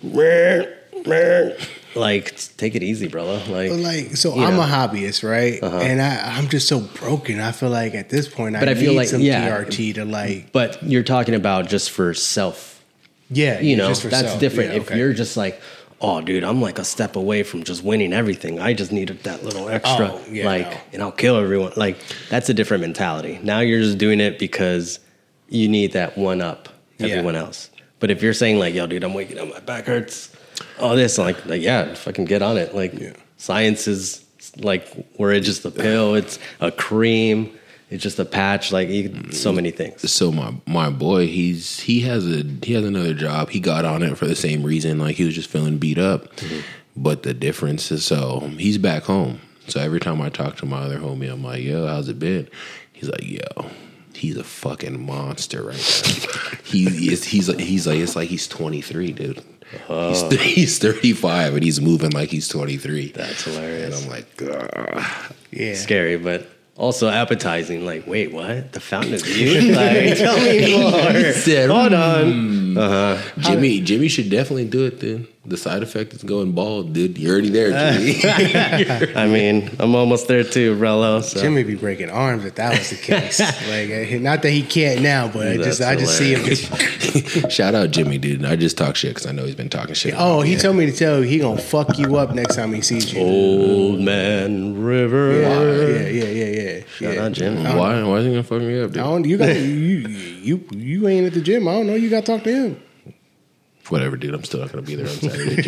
like, take it easy, brother. Like, But like, so you I'm know. a hobbyist, right? And I, I'm just so broken. I feel like at this point, But I, I feel need like- some yeah. T R T to like, But you're talking about just for self. yeah, You know, just for that's self. different. Yeah, If okay. you're just like, oh, dude, I'm like a step away from just winning everything. I just needed that little extra, Oh, yeah, like, no. and I'll kill everyone. Like, that's a different mentality. Now you're just doing it because you need that one up Yeah. everyone else. But if you're saying like, yo, dude, I'm waking up, my back hurts, all this, like, like yeah, fucking get on it. Like, Yeah. science is like, where it's just a pill, it's a cream, it's just a patch, like, you, so many things. So my my boy, he's he has a he has another job. He got on it for the same reason, like he was just feeling beat up. Mm-hmm. But the difference is, so he's back home. So every time I talk to my other homie, I'm like, "Yo, how's it been?" He's like, "Yo, he's a fucking monster right now." he is he's like he's like it's like he's twenty-three, dude. He's, he's thirty-five and he's moving like he's twenty-three. That's And hilarious. I'm like, "Ugh." yeah, Scary, but also appetizing. Like, wait, what? The fountain of youth? Like, tell me more. said, Hold on. Uh-huh. Jimmy, Jimmy should definitely do it, dude. The side effect is going bald, dude. You're already there, Jimmy. I mean, I'm almost there too, Rello. So. Jimmy be breaking arms if that was the case. like, uh, not that he can't now, but I just I That's just see him. Just, Shout out Jimmy, dude. I just talk shit because I know he's been talking shit. oh, about he me. told me to tell you he gonna fuck you up next time he sees you. Old Man River. Yeah, yeah, yeah, yeah, yeah. Shout yeah. out, Jim. Why? Why is he gonna fuck me up, I dude? don't, you got you, you you ain't at the gym. I don't know. You got to talk to him. Whatever, dude. I'm still not gonna be there on Saturday,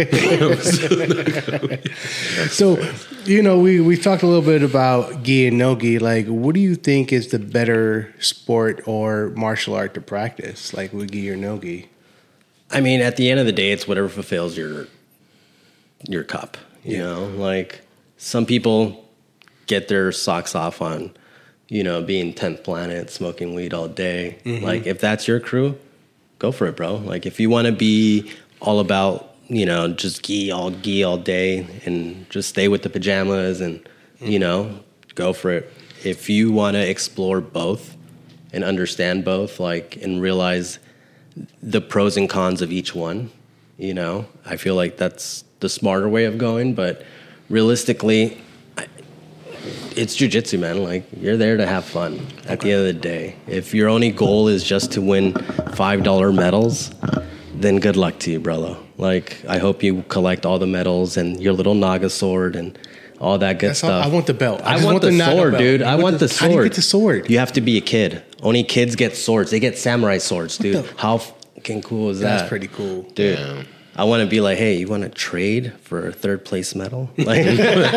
Jimmy. So, you know, we we talked a little bit about gi and no gi. Like, what do you think is the better sport or martial art to practice? Like, with gi or no gi? I mean, at the end of the day, it's whatever fulfills your your cup. You Yeah. know, like some people get their socks off on, you know, being tenth planet, smoking weed all day. Like, if that's your crew, go for it, bro. Like, if you want to be all about, you know, just gi all gi all day and just stay with the pajamas and, you know, go for it. If you want to explore both and understand both, like, and realize the pros and cons of each one, you know, I feel like that's the smarter way of going. But realistically, I- it's jujitsu, man. Like, you're there to have fun at the end of the day. If your only goal is just to win five dollar medals, then good luck to you, brother. Like, I hope you collect all the medals and your little Naga sword and all that good That's all- stuff. I want the belt. I I, just want, want the the Naga sword, belt. dude. You I want want the- the how sword. do you get the sword? You have to be a kid. Only kids get swords. They get samurai swords, dude. the- How fucking cool is that? That's pretty cool. Dude. Yeah. I want to be like, hey, you want to trade for a third place medal? Like,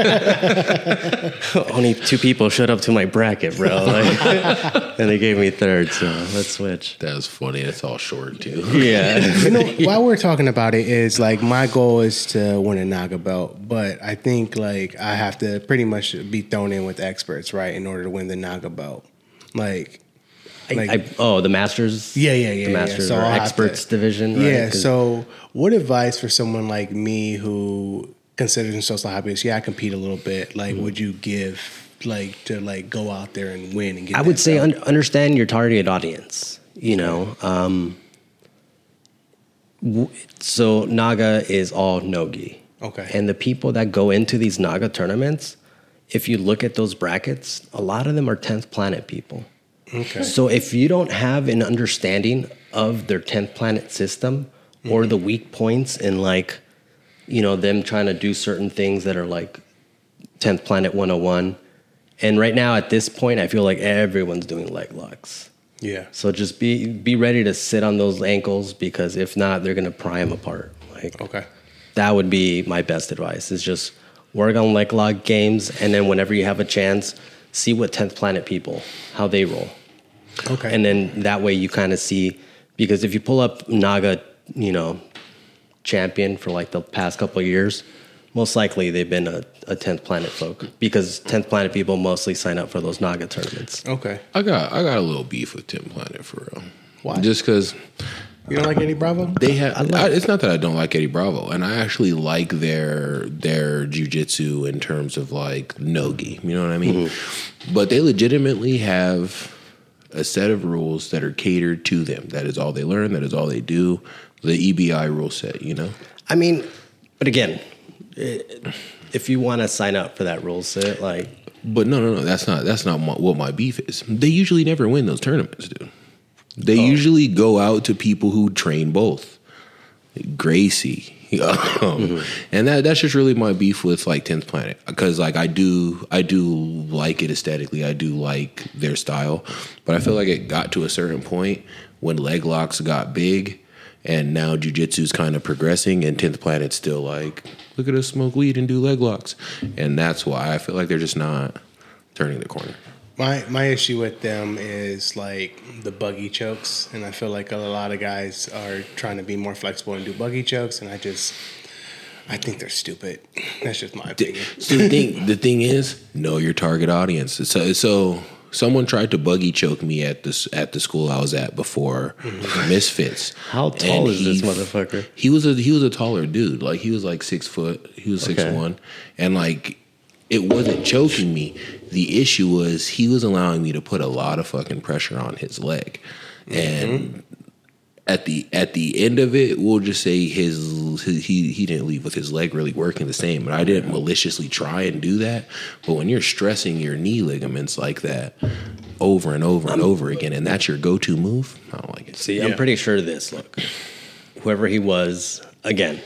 only two people showed up to my bracket, bro. Like, and they gave me third, so let's switch. That was funny. It's all short too. Yeah. You know, while we're talking about it, is like my goal is to win a Naga belt, but I think like I have to pretty much be thrown in with experts, right, in order to win the Naga belt. Like, like I, oh, the Masters? Yeah, yeah, yeah, The yeah. Masters So or I'll have Experts to- division, right? yeah. 'Cause- So, what advice for someone like me who considers themselves a hobbyist? Yeah, I compete a little bit. Like, Mm-hmm. would you give like to like go out there and win and get? I that would say belt? un- understand your target audience. You know, um, w- so Naga is all nogi. Okay. And the people that go into these Naga tournaments, if you look at those brackets, a lot of them are tenth planet people. Okay. So if you don't have an understanding of their tenth planet system mm-hmm. or the weak points in like, you know, them trying to do certain things that are like tenth planet one oh one. And right now at this point, I feel like everyone's doing leg locks. Yeah. So just be be ready to sit on those ankles because if not, they're going to pry them apart. Like, okay. That would be my best advice is just work on leg lock games. And then whenever you have a chance, see what tenth planet people, how they roll. Okay. And then that way you kind of see, because if you pull up Naga, you know, champion for like the past couple of years, most likely they've been a, a tenth planet folk because tenth planet people mostly sign up for those Naga tournaments. Okay. I got I got a little beef with tenth planet for real. Why? Just because you don't like Eddie Bravo? They have. I love I, it's not that I don't like Eddie Bravo, and I actually like their their jujitsu in terms of like nogi. You know what I mean? Mm-hmm. But they legitimately have a set of rules that are catered to them. That is all they learn. That is all they do. The E B I rule set. You know. I mean, but again, if you want to sign up for that rule set, like. But no, no, no. That's not. That's not my, what my beef is. They usually never win those tournaments, dude. They oh. usually go out to people who train both. Gracie. um, mm-hmm. And that that's just really my beef with like tenth planet. Because like I do I do like it aesthetically. I do like their style. But I feel like it got to a certain point when leg locks got big and now jiu-jitsu's kind of progressing and tenth planet's still like, look at us smoke weed and do leg locks. And that's why I feel like they're just not turning the corner. My my issue with them is like the buggy chokes, and I feel like a lot of guys are trying to be more flexible and do buggy chokes, and I just I think they're stupid. That's just my opinion. So the thing the thing is, know your target audience. So so someone tried to buggy choke me at this at the school I was at before mm-hmm. Misfits. How tall and is he, this motherfucker? He was a he was a taller dude. Like he was like six foot. He was six okay. one, and like. It wasn't choking me. The issue was he was allowing me to put a lot of fucking pressure on his leg. And mm-hmm. at the at the end of it, we'll just say his, his he he didn't leave with his leg really working the same. But I didn't maliciously try and do that. But when you're stressing your knee ligaments like that over and over and over again, and that's your go-to move, I don't like it. See, yeah. I'm pretty sure this. Look, whoever he was, again.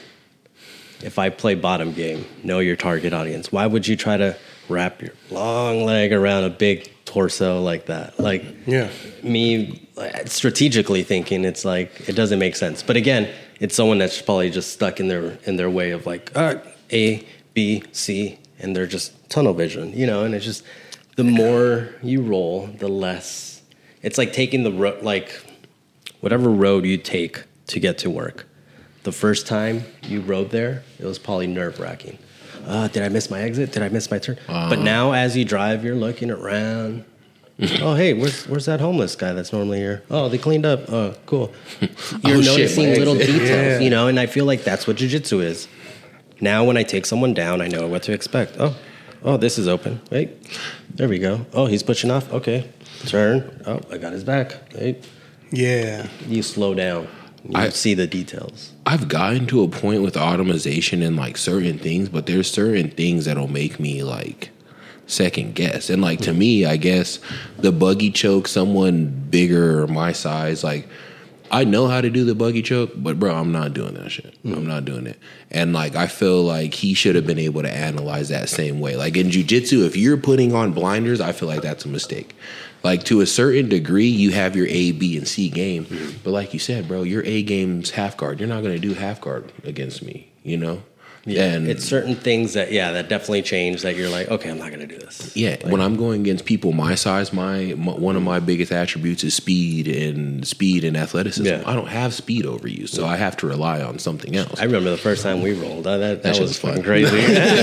If I play bottom game, know your target audience. Why would you try to wrap your long leg around a big torso like that? Like, yeah, me strategically thinking, it's like it doesn't make sense. But again, it's someone that's probably just stuck in their in their way of like uh, A, B, C, and they're just tunnel vision, you know. And it's just the more you roll, the less. It's like taking the ro- like whatever road you take to get to work. The first time you rode there, it was probably nerve-wracking. Uh, did I miss my exit? Did I miss my turn? Uh, but now as you drive, you're looking around. Oh, hey, where's where's that homeless guy that's normally here? Oh, they cleaned up. Oh, cool. You're oh, noticing shit, little details, yeah. you know, and I feel like that's what jiu-jitsu is. Now when I take someone down, I know what to expect. Oh, oh, this is open. Wait, there we go. Oh, he's pushing off. Okay, turn. Oh, I got his back. Wait. Yeah. You slow down. You I see the details. I've gotten to a point with automation and like certain things, but there's certain things that'll make me like second guess. And like to me, I guess the buggy choke, someone bigger or my size, like I know how to do the buggy choke, but bro, I'm not doing that shit. Mm. I'm not doing it. And like I feel like he should have been able to analyze that same way. Like in jiu-jitsu, if you're putting on blinders, I feel like that's a mistake. Like to a certain degree, you have your A, B, and C game. Mm-hmm. But like you said, bro, your A game's half guard. You're not going to do half guard against me, you know? Yeah, and it's certain things that, yeah, that definitely change that you're like, okay, I'm not going to do this. Yeah, like, when I'm going against people my size, my, my one of my biggest attributes is speed and speed and athleticism. Yeah. I don't have speed over you, so yeah. I have to rely on something else. I remember the first time we rolled. That, that, that, that was fucking fun. crazy.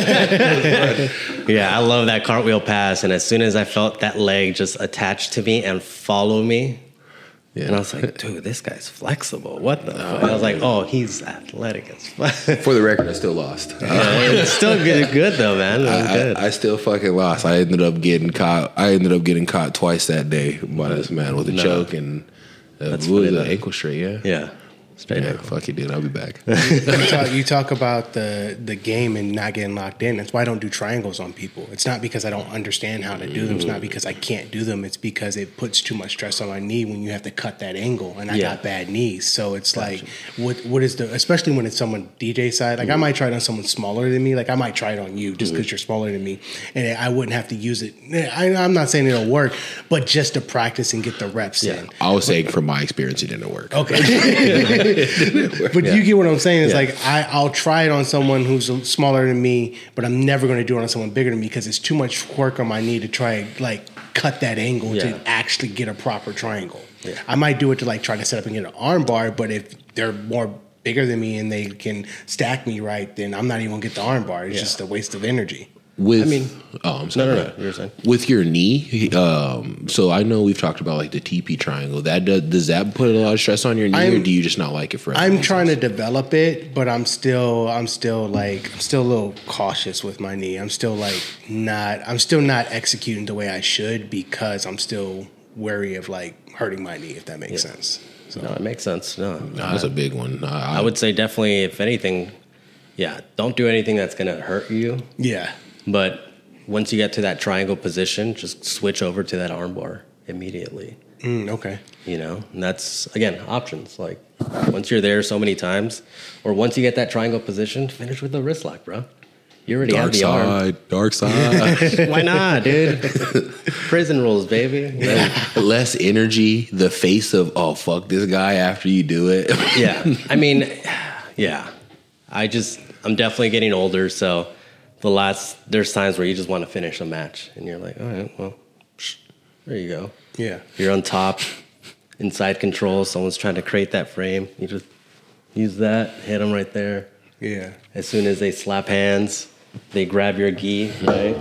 Yeah, I love that cartwheel pass, and as soon as I felt that leg just attach to me and follow me, Yeah. And I was like, dude, this guy's flexible. What the fuck? I was like, oh, he's athletic as fuck. For the record, I still lost. Yeah, it's still good, good though, man. It was I, good. I, I still fucking lost. I ended up getting caught. I ended up getting caught twice that day by this man with a No. choke and uh, That's what was funny, it, though. ankle straight. Yeah, yeah, straight yeah. up. Fuck you, dude. I'll be back. you, talk, you talk about the the game and not getting locked in. That's why I don't do triangles on people. It's not because I don't understand how to do them. It's not because I can't do them. It's because it puts too much stress on my knee when you have to cut that angle, and I Yeah. got bad knees. So it's like, what what is the, especially when it's someone D J side. Like I might try it on someone smaller than me. Like I might try it on you just because you're smaller than me, and I wouldn't have to use it. I, I'm not saying it'll work, but just to practice and get the reps Yeah. in. I was saying from my experience, it didn't work. Okay. But Yeah. you get what I'm saying. It's Yeah. like I, I'll try it on someone who's smaller than me, but I'm never going to do it on someone bigger than me because it's too much work on my knee to try like cut that angle Yeah. to actually get a proper triangle. Yeah. I might do it to like try to set up and get an arm bar, but if they're more bigger than me and they can stack me right, then I'm not even going to get the arm bar. It's Yeah. just a waste of energy. With, I mean- oh, I'm sorry. No, no, no. You were saying? With your knee, um, so I know we've talked about like the T P triangle. That does, does that put a lot of stress on your knee, or I'm- do you just not like it for? I'm trying to develop it, but I'm still, I'm still like, I'm still a little cautious with my knee. I'm still like not, I'm still not executing the way I should because I'm still wary of like hurting my knee, if that makes Yeah. sense. So No, it makes sense. No, No, that's a big one. I, I would say definitely, if anything, yeah, don't do anything that's gonna hurt you. yeah, But once you get to that triangle position, just switch over to that armbar immediately. mm, okay, You know, and that's again options. Like once you're there so many times, or once you get that triangle position, finish with the wrist lock, bro. You already dark have the arm. side, dark side. Why not, dude? Prison rules, baby. Yeah. Less energy. The face of oh fuck this guy after you do it. Yeah. I mean, yeah. I just, I'm definitely getting older, so the last, there's times where you just want to finish a match, and you're like, all right, well, psh, there you go. yeah, You're on top, inside control, someone's trying to create that frame. You just use that, hit them right there. yeah, As soon as they slap hands, they grab your gi, right?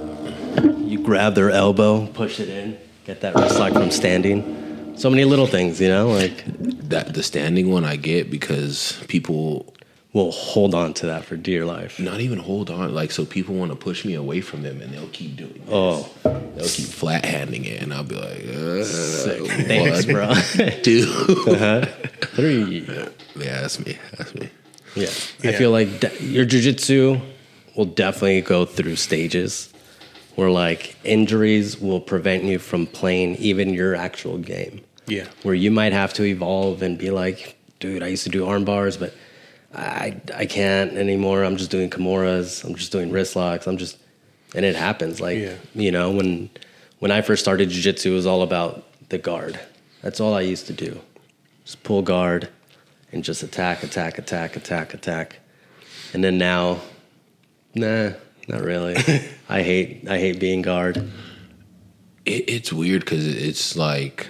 You grab their elbow, push it in, get that wrist lock from standing. So many little things, you know, like That the standing one I get because people we'll hold on to that for dear life. not even hold on. Like so, people want to push me away from them, and they'll keep doing. This. Oh, They'll keep flat handing it, and I'll be like, uh, sick. what? Thanks, bro. Two. Uh-huh. Three. Yeah, that's me. That's me. Yeah. I feel like de- your jiu-jitsu will definitely go through stages where like injuries will prevent you from playing even your actual game. yeah, Where you might have to evolve and be like, dude, I used to do arm bars, but I I can't anymore. I'm just doing Kimuras. I'm just doing wrist locks. I'm just, and it happens. Like, Yeah. you know, when when I first started jiu-jitsu, it was all about the guard. That's all I used to do. Just pull guard and just attack, attack, attack, attack, attack. And then now, nah, not really. I hate I hate being guard. It, it's weird because it's like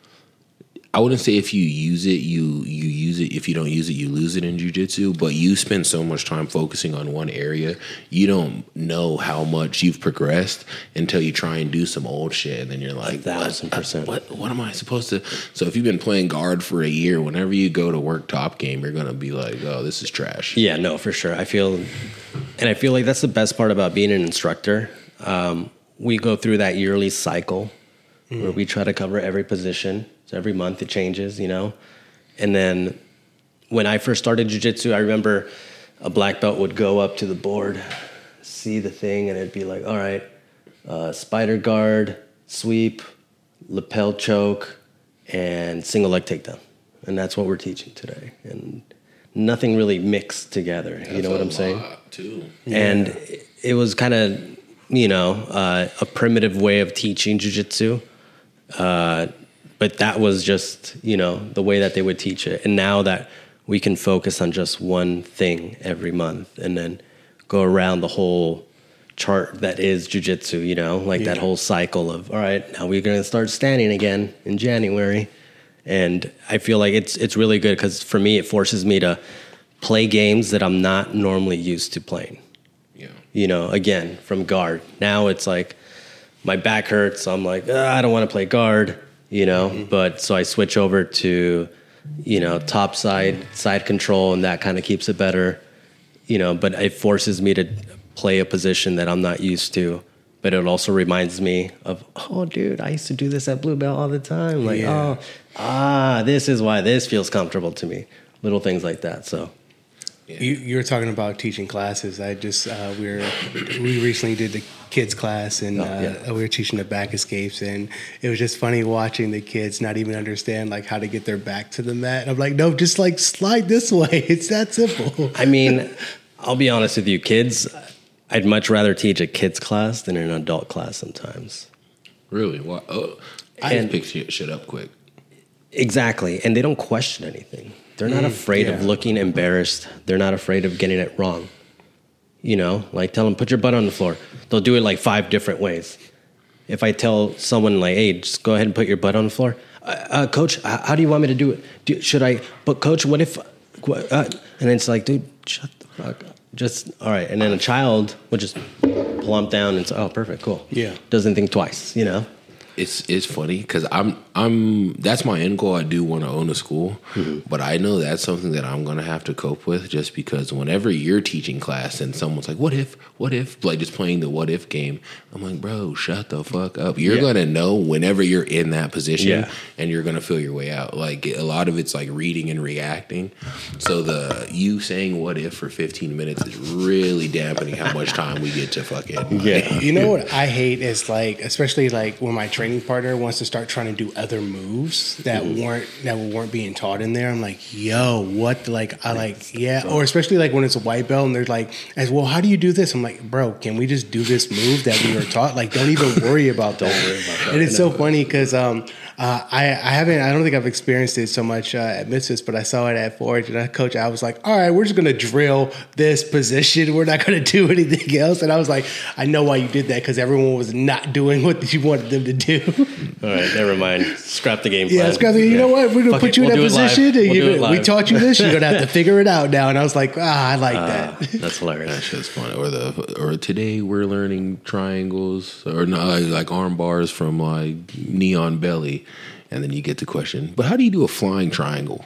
I wouldn't say if you use it, you you use it. If you don't use it, you lose it in jiu-jitsu. But you spend so much time focusing on one area, you don't know how much you've progressed until you try and do some old shit, and then you're like, thousand what, percent. what, what am I supposed to? So if you've been playing guard for a year, whenever you go to work top game, you're gonna be like, oh, this is trash. Yeah, no, for sure. I feel, and I feel like that's the best part about being an instructor. Um, we go through that yearly cycle mm. where we try to cover every position. So every month it changes, you know. And then when I first started jiu-jitsu, I remember a black belt would go up to the board, see the thing, and it'd be like, all right, uh, spider guard, sweep, lapel choke, and single leg takedown. And that's what we're teaching today. And nothing really mixed together. That's you know what a I'm saying? lot, Too. And it- it was kind of, you know, uh, a primitive way of teaching jiu-jitsu. Uh, but that was just, you know, the way that they would teach it. And now that we can focus on just one thing every month and then go around the whole chart that is jiu-jitsu, you know, like Yeah. that whole cycle of, all right, now we're going to start standing again in January. And I feel like it's it's really good because for me, it forces me to play games that I'm not normally used to playing. Yeah. You know, again, from guard. Now it's like my back hurts. So I'm like, "Ugh, I don't want to play guard. you know, mm-hmm. but so I switch over to, you know, top side, side control, and that kind of keeps it better, you know, but it forces me to play a position that I'm not used to. But it also reminds me of, oh, dude, I used to do this at Blue Belt all the time. Like, yeah. oh, ah, this is why this feels comfortable to me. Little things like that. So, yeah. you, you were talking about teaching classes. I just uh, we were we recently did the kids class, and oh, yeah. uh, we were teaching the back escapes, and it was just funny watching the kids not even understand like how to get their back to the mat. I'm like, no, just like slide this way. It's that simple. I mean, I'll be honest with you, kids. I'd much rather teach a kids class than an adult class sometimes. Really? Why? Oh, I and, just pick shit up quick. Exactly. And they don't question anything. They're not mm, afraid yeah. of looking embarrassed. They're not afraid of getting it wrong. You know, like tell them, put your butt on the floor. They'll do it like five different ways. If I tell someone like, hey, just go ahead and put your butt on the floor. Uh, uh, coach, how do you want me to do it? Do, should I, but coach, what if, uh, and it's like, dude, shut the fuck up. Just, all right. And then a child would just plump down and say, oh, perfect, cool. Yeah. Doesn't think twice, you know? It's it's funny because I'm I'm that's my end goal. I do want to own a school, mm-hmm. but I know that's something that I'm gonna have to cope with just because whenever you're teaching class and someone's like, "What if? What if?" like just playing the what if game, I'm like, "Bro, shut the fuck up." You're yeah. gonna know whenever you're in that position, yeah. and you're gonna feel your way out. Like a lot of it's like reading and reacting. So the you saying "what if" for fifteen minutes is really dampening how much time we get to fucking. Yeah, you know what I hate is like, especially like when my training partner wants to start trying to do other moves that mm-hmm. weren't that weren't being taught in there. I'm like, yo, what? Like, I like, yeah. Or especially like when it's a white belt and they're like, as well, how do you do this? I'm like, bro, can we just do this move that we were taught? Like, don't even worry about that. Don't worry about that. And it's so funny because um, uh, I I haven't I don't think I've experienced it so much uh, at Misfits, but I saw it at Forge, and I coach. I was like, all right, we're just gonna drill this position. We're not gonna do anything else. And I was like, I know why you did that because everyone was not doing what you wanted them to do. All right, never mind. Scrap the game plan. Yeah, scrap the You yeah. know what? We're gonna Fuck put it. you we'll in that position. We'll gonna, we taught you this. You're gonna have to figure it out now. And I was like, ah, I like uh, that. That's hilarious. That shit's fun. Or the or today we're learning triangles or no, like, like arm bars from like Neon Belly. And then you get the question, but how do you do a flying triangle?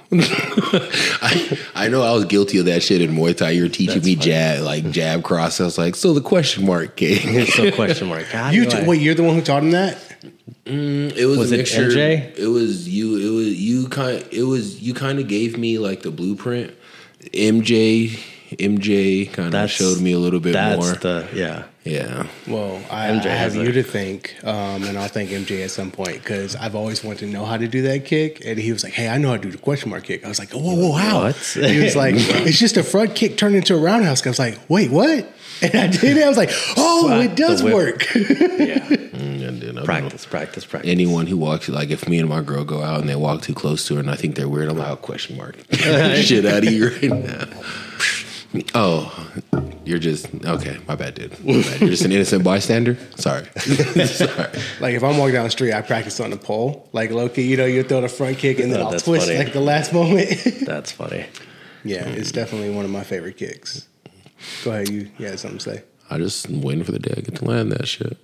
I, I know I was guilty of that shit in Muay Thai. You were teaching That's me funny. jab, like jab cross. I was like, so the question mark game. so question mark. God, you t- wait, you're the one who taught him that? Mm, it was, was a it mixture. M J? It was you. It was you. Kind. It was you. Kind of gave me like the blueprint. M J. M J kind of showed me a little bit that's more. That's the yeah. Yeah. Well, I, I have you to thank, um, and I'll thank M J at some point because I've always wanted to know how to do that kick. And he was like, hey, I know how to do the question mark kick. I was like, whoa, whoa, how? What? He was like, it's just a front kick turned into a roundhouse. I was like, wait, what? And I did it. I was like, oh, wow, it does work. yeah. And then practice, practice, practice. Anyone who walks, like if me and my girl go out and they walk too close to her and I think they're weird, I'm like, oh, question mark. Shit out of you right now. Oh, you're just okay. My bad, dude. My bad. You're just an innocent bystander. Sorry. Sorry. Like if I'm walking down the street, I practice on the pole. Like low key, you know, you throw the front kick and then oh, I'll twist funny. like the last moment. That's funny. Yeah, it's definitely one of my favorite kicks. Go ahead, you, you had something to say. I just am waiting for the day I get to land that shit.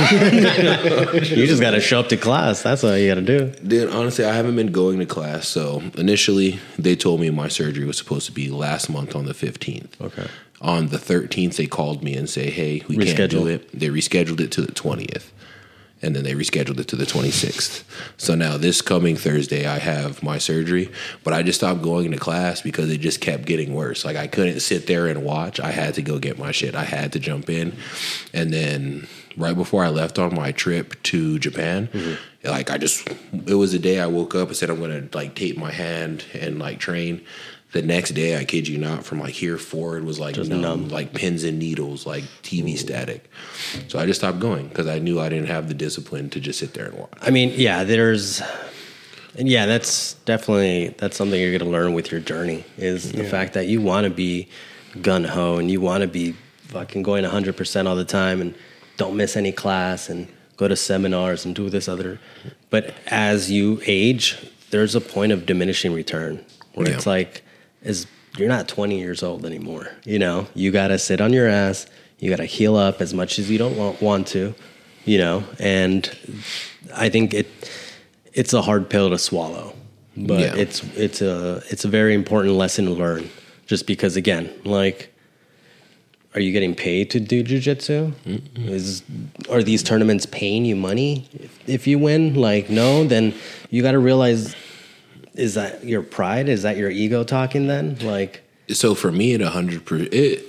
You just got to show up to class. That's all you got to do. Dude, honestly, I haven't been going to class. So initially, they told me my surgery was supposed to be last month on the fifteenth. Okay. On the thirteenth, they called me and say, hey, we Reschedule. can't do it. They rescheduled it to the twentieth. And then they rescheduled it to the twenty-sixth. So now this coming Thursday, I have my surgery. But I just stopped going to class because it just kept getting worse. Like I couldn't sit there and watch. I had to go get my shit. I had to jump in. And then right before I left on my trip to Japan, mm-hmm. like I just, it was the day I woke up and said I'm going to like tape my hand and like train. The next day, I kid you not, from like here forward was like numb, numb, like pins and needles, like T V Ooh. static. So I just stopped going because I knew I didn't have the discipline to just sit there and watch. I mean, yeah, there's, and yeah, that's definitely, that's something you're going to learn with your journey is the yeah. fact that you want to be gung-ho and you want to be fucking going one hundred percent all the time and don't miss any class and go to seminars and do this other. But as you age, there's a point of diminishing return where yeah. it's like, is you're not twenty years old anymore. You know, you got to sit on your ass. You got to heal up as much as you don't want, want to, you know, and I think it, it's a hard pill to swallow, but Yeah. it's it's a it's a very important lesson to learn. Just because, again, like, are you getting paid to do jiu-jitsu? Mm-hmm. Is are these tournaments paying you money if, if you win? Like, no, then you got to realize, is that your pride? Is that your ego talking then? Like, So for me, at a hundred percent, it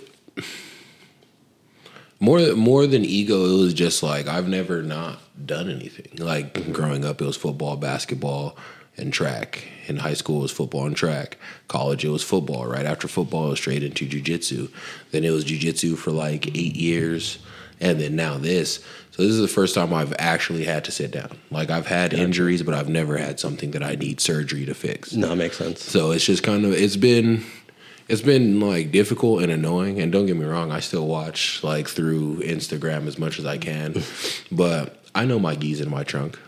more more than ego, it was just like I've never not done anything. Like mm-hmm. growing up, it was football, basketball, and track. In high school, it was football and track. College, it was football. Right after football, it was straight into jiu-jitsu. Then it was jiu-jitsu for like eight years, and then now this. So this is the first time I've actually had to sit down. Like I've had gotcha. injuries, but I've never had something that I need surgery to fix. No, it makes sense. So it's just kind of it's been. It's been like difficult and annoying, and don't get me wrong, I still watch like through Instagram as much as I can, but I know my gis in my trunk.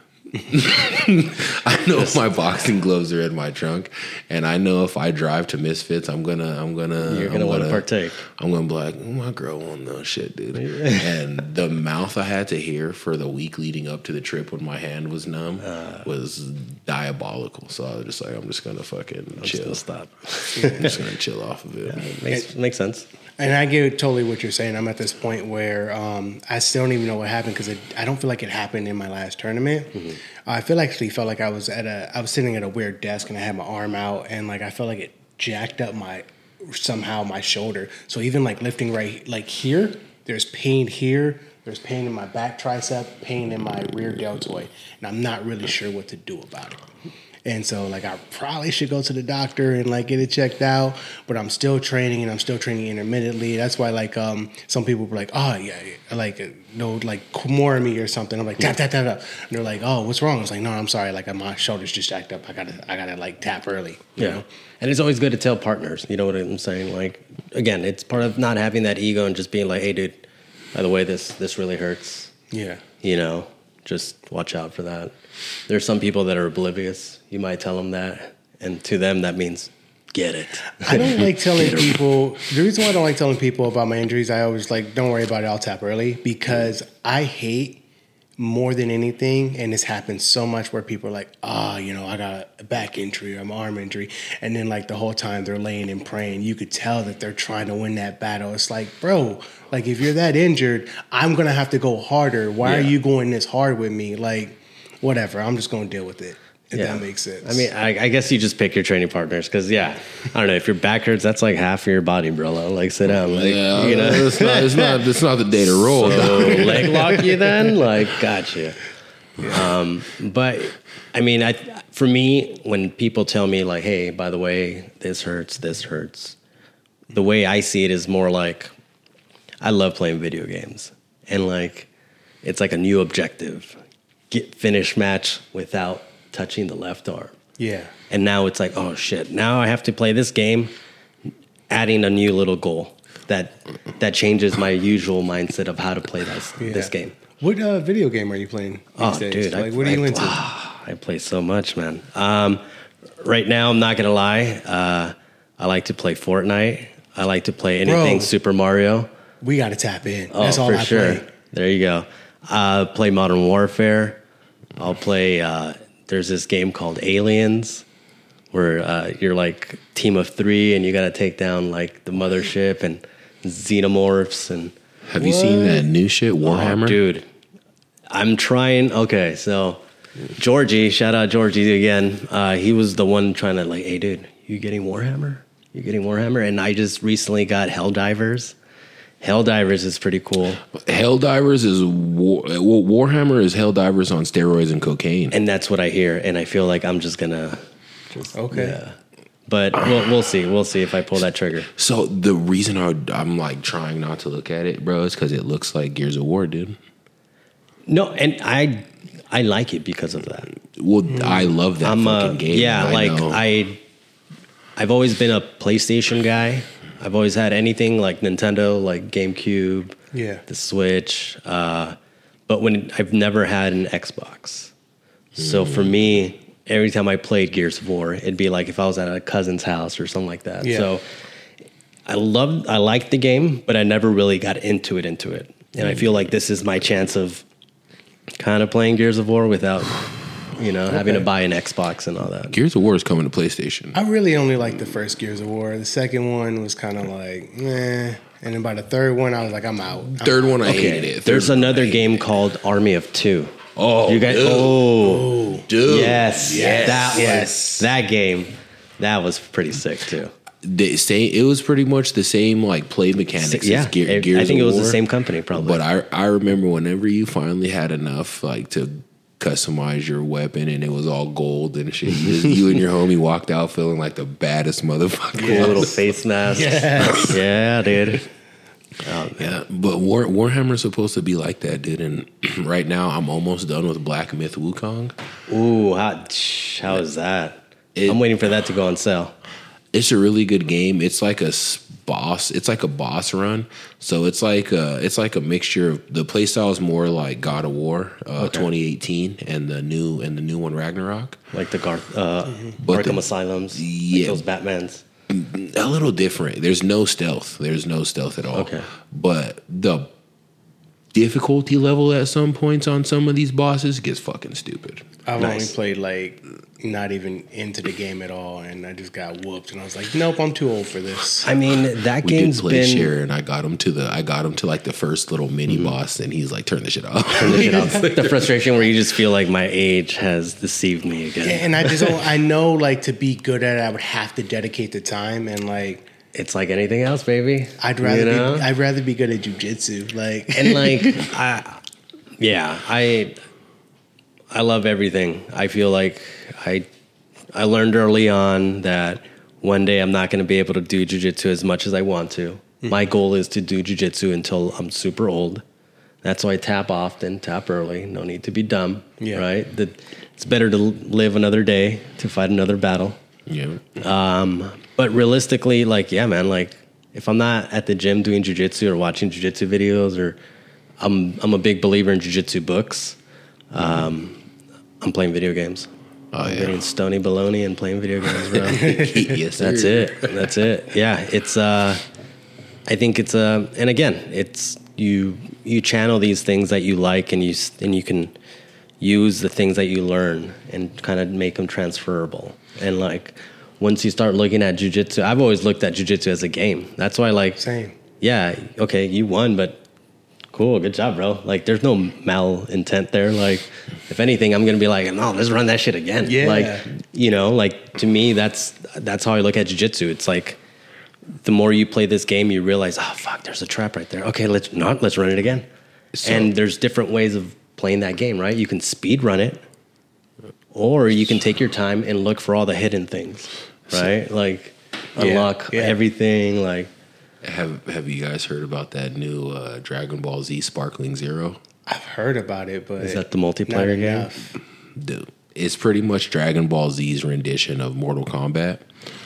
I know if my boxing gloves are in my trunk, and I know if I drive to Misfits, I'm gonna, I'm gonna, you're gonna I'm want gonna, to partake. I'm gonna be like, oh, my girl won those shit, dude. And the mouth I had to hear for the week leading up to the trip when my hand was numb uh, was diabolical. So I was just like, I'm just gonna fucking I'm chill. Just stop. I'm just gonna chill off of it. Yeah, it makes, it makes sense. And I get totally what you're saying. I'm at this point where um, I still don't even know what happened because I don't feel like it happened in my last tournament. Mm-hmm. I feel actually felt like I was at a I was sitting at a weird desk and I had my arm out and like I felt like it jacked up my somehow my shoulder. So even like lifting right like here, there's pain here. There's pain in my back tricep, pain in my rear deltoid, and I'm not really sure what to do about it. And so, like, I probably should go to the doctor and, like, get it checked out. But I'm still training, and I'm still training intermittently. That's why, like, um, some people were like, oh, yeah, yeah. like, uh, no, like, more me or something. I'm like, tap, tap, tap, tap. And they're like, oh, what's wrong? I was like, no, I'm sorry. Like, my shoulder's just jacked up. I got to, I gotta like, tap early. You yeah. know? And it's always good to tell partners. You know what I'm saying? Like, again, it's part of not having that ego and just being like, hey, dude, by the way, this this really hurts. Yeah. You know, just watch out for that. There's some people that are oblivious. You might tell them that, and to them that means get it. I don't like telling people. The reason why I don't like telling people about my injuries, I always like, don't worry about it. I'll tap early because I hate more than anything, and this happens so much where people are like, ah, oh, you know, I got a back injury or an arm injury, and then like the whole time they're laying and praying, you could tell that they're trying to win that battle. It's like, bro, like if you're that injured, I'm gonna have to go harder. Why yeah. are you going this hard with me? Like, whatever, I'm just gonna deal with it. If yeah. that makes sense. I mean, I, I guess you just pick your training partners because, yeah, I don't know. If your back hurts, that's like half of your body, bro. Like, sit down. Like, yeah, you know, it's not, it's not, it's not the day to roll. So leg lock you then? Like, gotcha. Yeah. Um, but, I mean, I for me, when people tell me, like, hey, by the way, this hurts, this hurts, the way I see it is more like I love playing video games. And, like, it's like a new objective. Get finish match without touching the left arm. Yeah. And now it's like, oh shit, now I have to play this game, adding a new little goal that that changes my usual mindset of how to play this, yeah. this game. What uh, video game are you playing these oh, days? Dude, like, I, what are you I, into? Oh, I play so much, man. Um, right now, I'm not going to lie. Uh, I like to play Fortnite. I like to play anything Bro, Super Mario. We got to tap in. Oh, That's all for I sure. play. There you go. Uh, play Modern Warfare. I'll play... Uh, There's this game called Aliens where uh, you're like team of three and you got to take down like the mothership and xenomorphs. And have you what? seen that new shit, Warhammer? Oh, dude, I'm trying. Okay, so Georgie, shout out Georgie again. Uh, he was the one trying to like, hey, dude, you getting Warhammer? You getting Warhammer? And I just recently got Helldivers. Helldivers is pretty cool. Helldivers is war, well, Warhammer is Helldivers on steroids and cocaine, and that's what I hear. And I feel like I'm just gonna, just, okay. Yeah. But we'll we'll see. We'll see if I pull that trigger. So the reason I, I'm like trying not to look at it, bro, is because it looks like Gears of War, dude. No, and I I like it because of that. Well, mm. I love that I'm fucking a, game. Yeah, I like know. I I've always been a PlayStation guy. I've always had anything like Nintendo, like GameCube, yeah, the Switch. Uh, but when I've never had an Xbox, so for me, every time I played Gears of War, it'd be like if I was at a cousin's house or something like that. Yeah. So I loved, I liked the game, but I never really got into it, into it. And I feel like this is my chance of kind of playing Gears of War without you know, having to Okay. buy an Xbox and all that. Gears of War is coming to PlayStation. I really only liked the first Gears of War. The second one was kind of like, eh. And then by the third one, I was like, I'm out. I'm Third out. one, I Okay, hated it. Third there's one, I another hated game it. called Army of Two. Oh, You guys, dude. oh, dude. yes, Yes. that Yes. was that game. That was pretty sick too. They say it was pretty much the same like play mechanics yeah, as Ge- it- Gears I think of it was War, the same company probably. But I I remember whenever you finally had enough like to customize your weapon and it was all gold and shit. You, just, you and your homie walked out feeling like the baddest motherfucker. Cool little face mask. Yes. Yeah, dude. Oh, Yeah, but War, Warhammer's supposed to be like that, dude. And right now, I'm almost done with Black Myth Wukong. Ooh, how, shh, how is that? It- I'm waiting for that to go on sale. It's a really good game. It's like a s- boss. It's like a boss run. So it's like a, it's like a mixture of the playstyle is more like God of War, uh, Okay. twenty eighteen, and the new and the new one Ragnarok. Like the Garth, uh, But Arkham the- Asylums. Yeah. Like those Batmans. A little different. There's no stealth. There's no stealth at all. Okay. But the difficulty level at some points on some of these bosses gets fucking stupid. I've Nice. only played like not even into the game at all, and I just got whooped. And I was like, nope, I'm too old for this. I mean, that We did game's play been. share, and I got him to the I got him to like the first little mini boss, and he's like, "Turn the shit off." Turn the shit off. The frustration where you just feel like my age has deceived me again. Yeah, and I just don't, I know like to be good at it, I would have to dedicate the time, and like It's like anything else, baby. I'd rather You know? be I'd rather be good at jujitsu. Like and like I, yeah, I I love everything. I feel like I I learned early on that one day I'm not going to be able to do jiu-jitsu as much as I want to. Mm-hmm. My goal is to do jiu-jitsu until I'm super old. That's why I tap often, tap early. No need to be dumb, Yeah. right? The, it's better to live another day to fight another battle. Yeah, Um, but realistically, like, yeah, man, like if I'm not at the gym doing jujitsu or watching jujitsu videos, or I'm I'm a big believer in jujitsu books. Um, I'm playing video games. Oh, I'm yeah. getting stony baloney and playing video games, bro. yes, sir. That's it. That's it. Yeah, it's. Uh, I think it's. Uh, and again, it's you. You channel these things that you like, and you s- and you can use the things that you learn and kind of make them transferable. And like once you start looking at jujitsu, I've always looked at jujitsu as a game. That's why, like, same. yeah, okay, you won, but cool, good job, bro. Like, there's no malintent there. Like, if anything, I'm gonna be like, no, let's run that shit again. Yeah. Like, you know, like to me, that's that's how I look at jiu-jitsu. It's like the more you play this game, you realize, oh fuck, there's a trap right there. Okay, let's not let's run it again. So- and there's different ways of playing that game, right? You can speed run it, or you can take your time and look for all the hidden things, right? Like Yeah, unlock yeah. everything, like. Have Have you guys heard about that new uh, Dragon Ball Z Sparkling Zero? I've heard about it, but Is that the not multiplayer game? enough. Dude, it's pretty much Dragon Ball Z's rendition of Mortal Kombat.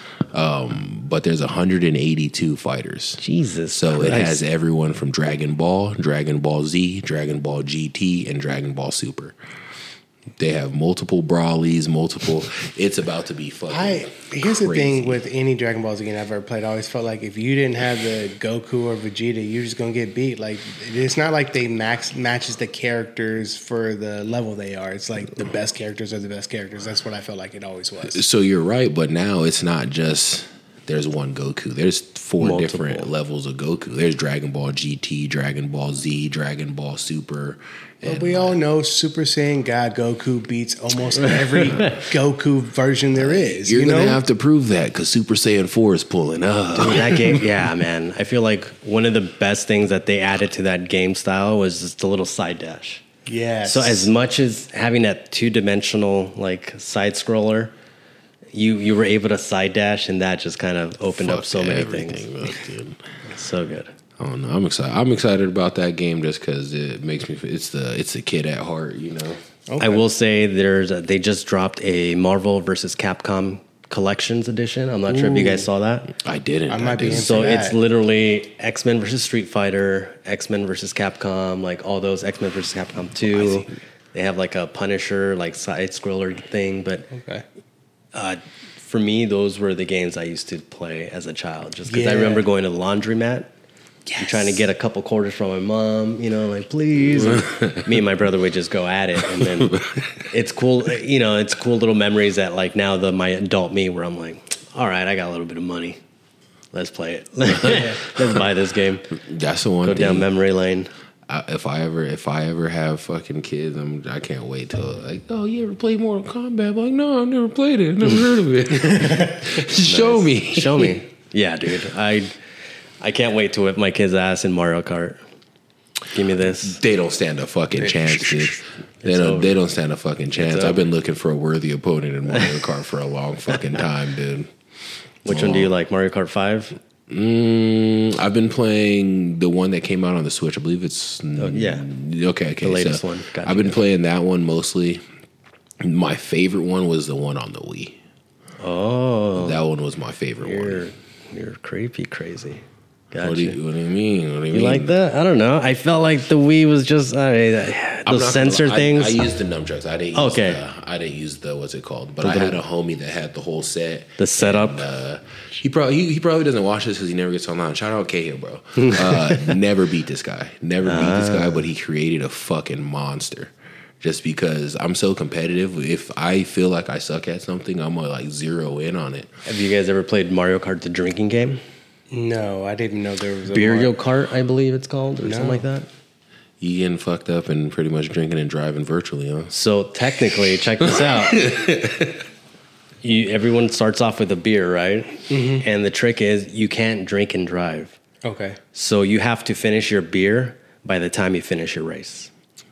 Um, but there's one hundred eighty-two fighters. Jesus. So it Christ. has everyone from Dragon Ball, Dragon Ball Z, Dragon Ball G T, and Dragon Ball Super. They have multiple Brawlies, multiple. It's about to be fucking. I here's the crazy. thing with any Dragon Ball Z game I've ever played. I always felt like if you didn't have the Goku or Vegeta, you're just gonna get beat. Like it's not like they max matches the characters for the level they are. It's like the best characters are the best characters. That's what I felt like it always was. So you're right, but now it's not just there's one Goku. There's four Multiple. different levels of Goku. There's Dragon Ball G T, Dragon Ball Z, Dragon Ball Super. But we all know Super Saiyan God Goku beats almost every Goku version there is. You're you gonna know? have to prove that because Super Saiyan four is pulling up. that game, yeah, man. I feel like one of the best things that they added to that game style was just the little side dash. Yes. So as much as having that two dimensional like side scroller, you you were able to side dash, and that just kind of opened up Fuck so many everything, things. though, dude. So good. I don't know. I'm excited. I'm excited about that game just because it makes me. It's the it's the kid at heart, you know. Okay. I will say there's a, they just dropped a Marvel versus Capcom Collections edition. I'm not sure if you guys saw that. I didn't. I might be didn't. into So that. it's literally X-Men versus Street Fighter, X-Men versus Capcom, like all those X-Men versus Capcom two. They have like a Punisher, like side scroller thing. But Okay. uh, for me, those were the games I used to play as a child. Just because I Yeah. remember going to the laundromat Yes. I'm trying to get a couple quarters from my mom, you know, like, please. And me and my brother would just go at it. And then it's cool, you know, it's cool little memories that, like, now the my adult me where I'm like, all right, I got a little bit of money. Let's play it. Let's buy this game. That's the one Go thing. down memory lane. I, if I ever if I ever have fucking kids, I'm, I can't wait till like, oh, you ever played Mortal Kombat? I'm like, no, I've never played it. I've never heard of it. Show me. Show me. Yeah, dude. I I can't wait to whip my kid's ass in Mario Kart. Give me this. They don't stand a fucking chance, dude. They It's don't. over. They don't stand a fucking chance. It's I've over. been looking for a worthy opponent in Mario Kart for a long fucking time, dude. Which one do you like? Mario Kart five? Mm, I've been playing the one that came out on the Switch. I believe it's Oh, yeah. Okay, okay. The latest so one. Gotcha. I've been playing that one mostly. My favorite one was the one on the Wii. Oh, That one was my favorite you're one. you're creepy crazy. Gotcha. What do you What do you mean? What do you, You mean? like that? I don't know. I felt like the Wii was just I mean, I'm those not sensor gonna lie, things. I, I used the nunchucks. I didn't. Use Okay. The, I didn't use the what's it called? But The I had little- a homie that had the whole set. The setup? And, uh, he probably he, he probably doesn't watch this because he never gets online. Shout out Cahill, bro. Uh, never beat this guy. Never beat this Ah. guy, but he created a fucking monster. Just because I'm so competitive, if I feel like I suck at something, I'm gonna like zero in on it. Have you guys ever played Mario Kart, the drinking game? No, I didn't know there was a Beer Mar- Yo Kart, I believe it's called, or No. something like that. You getting fucked up and pretty much drinking and driving virtually, huh? So technically, check this out. You, everyone starts off with a beer, right? Mm-hmm. And the trick is you can't drink and drive. Okay. So you have to finish your beer by the time you finish your race.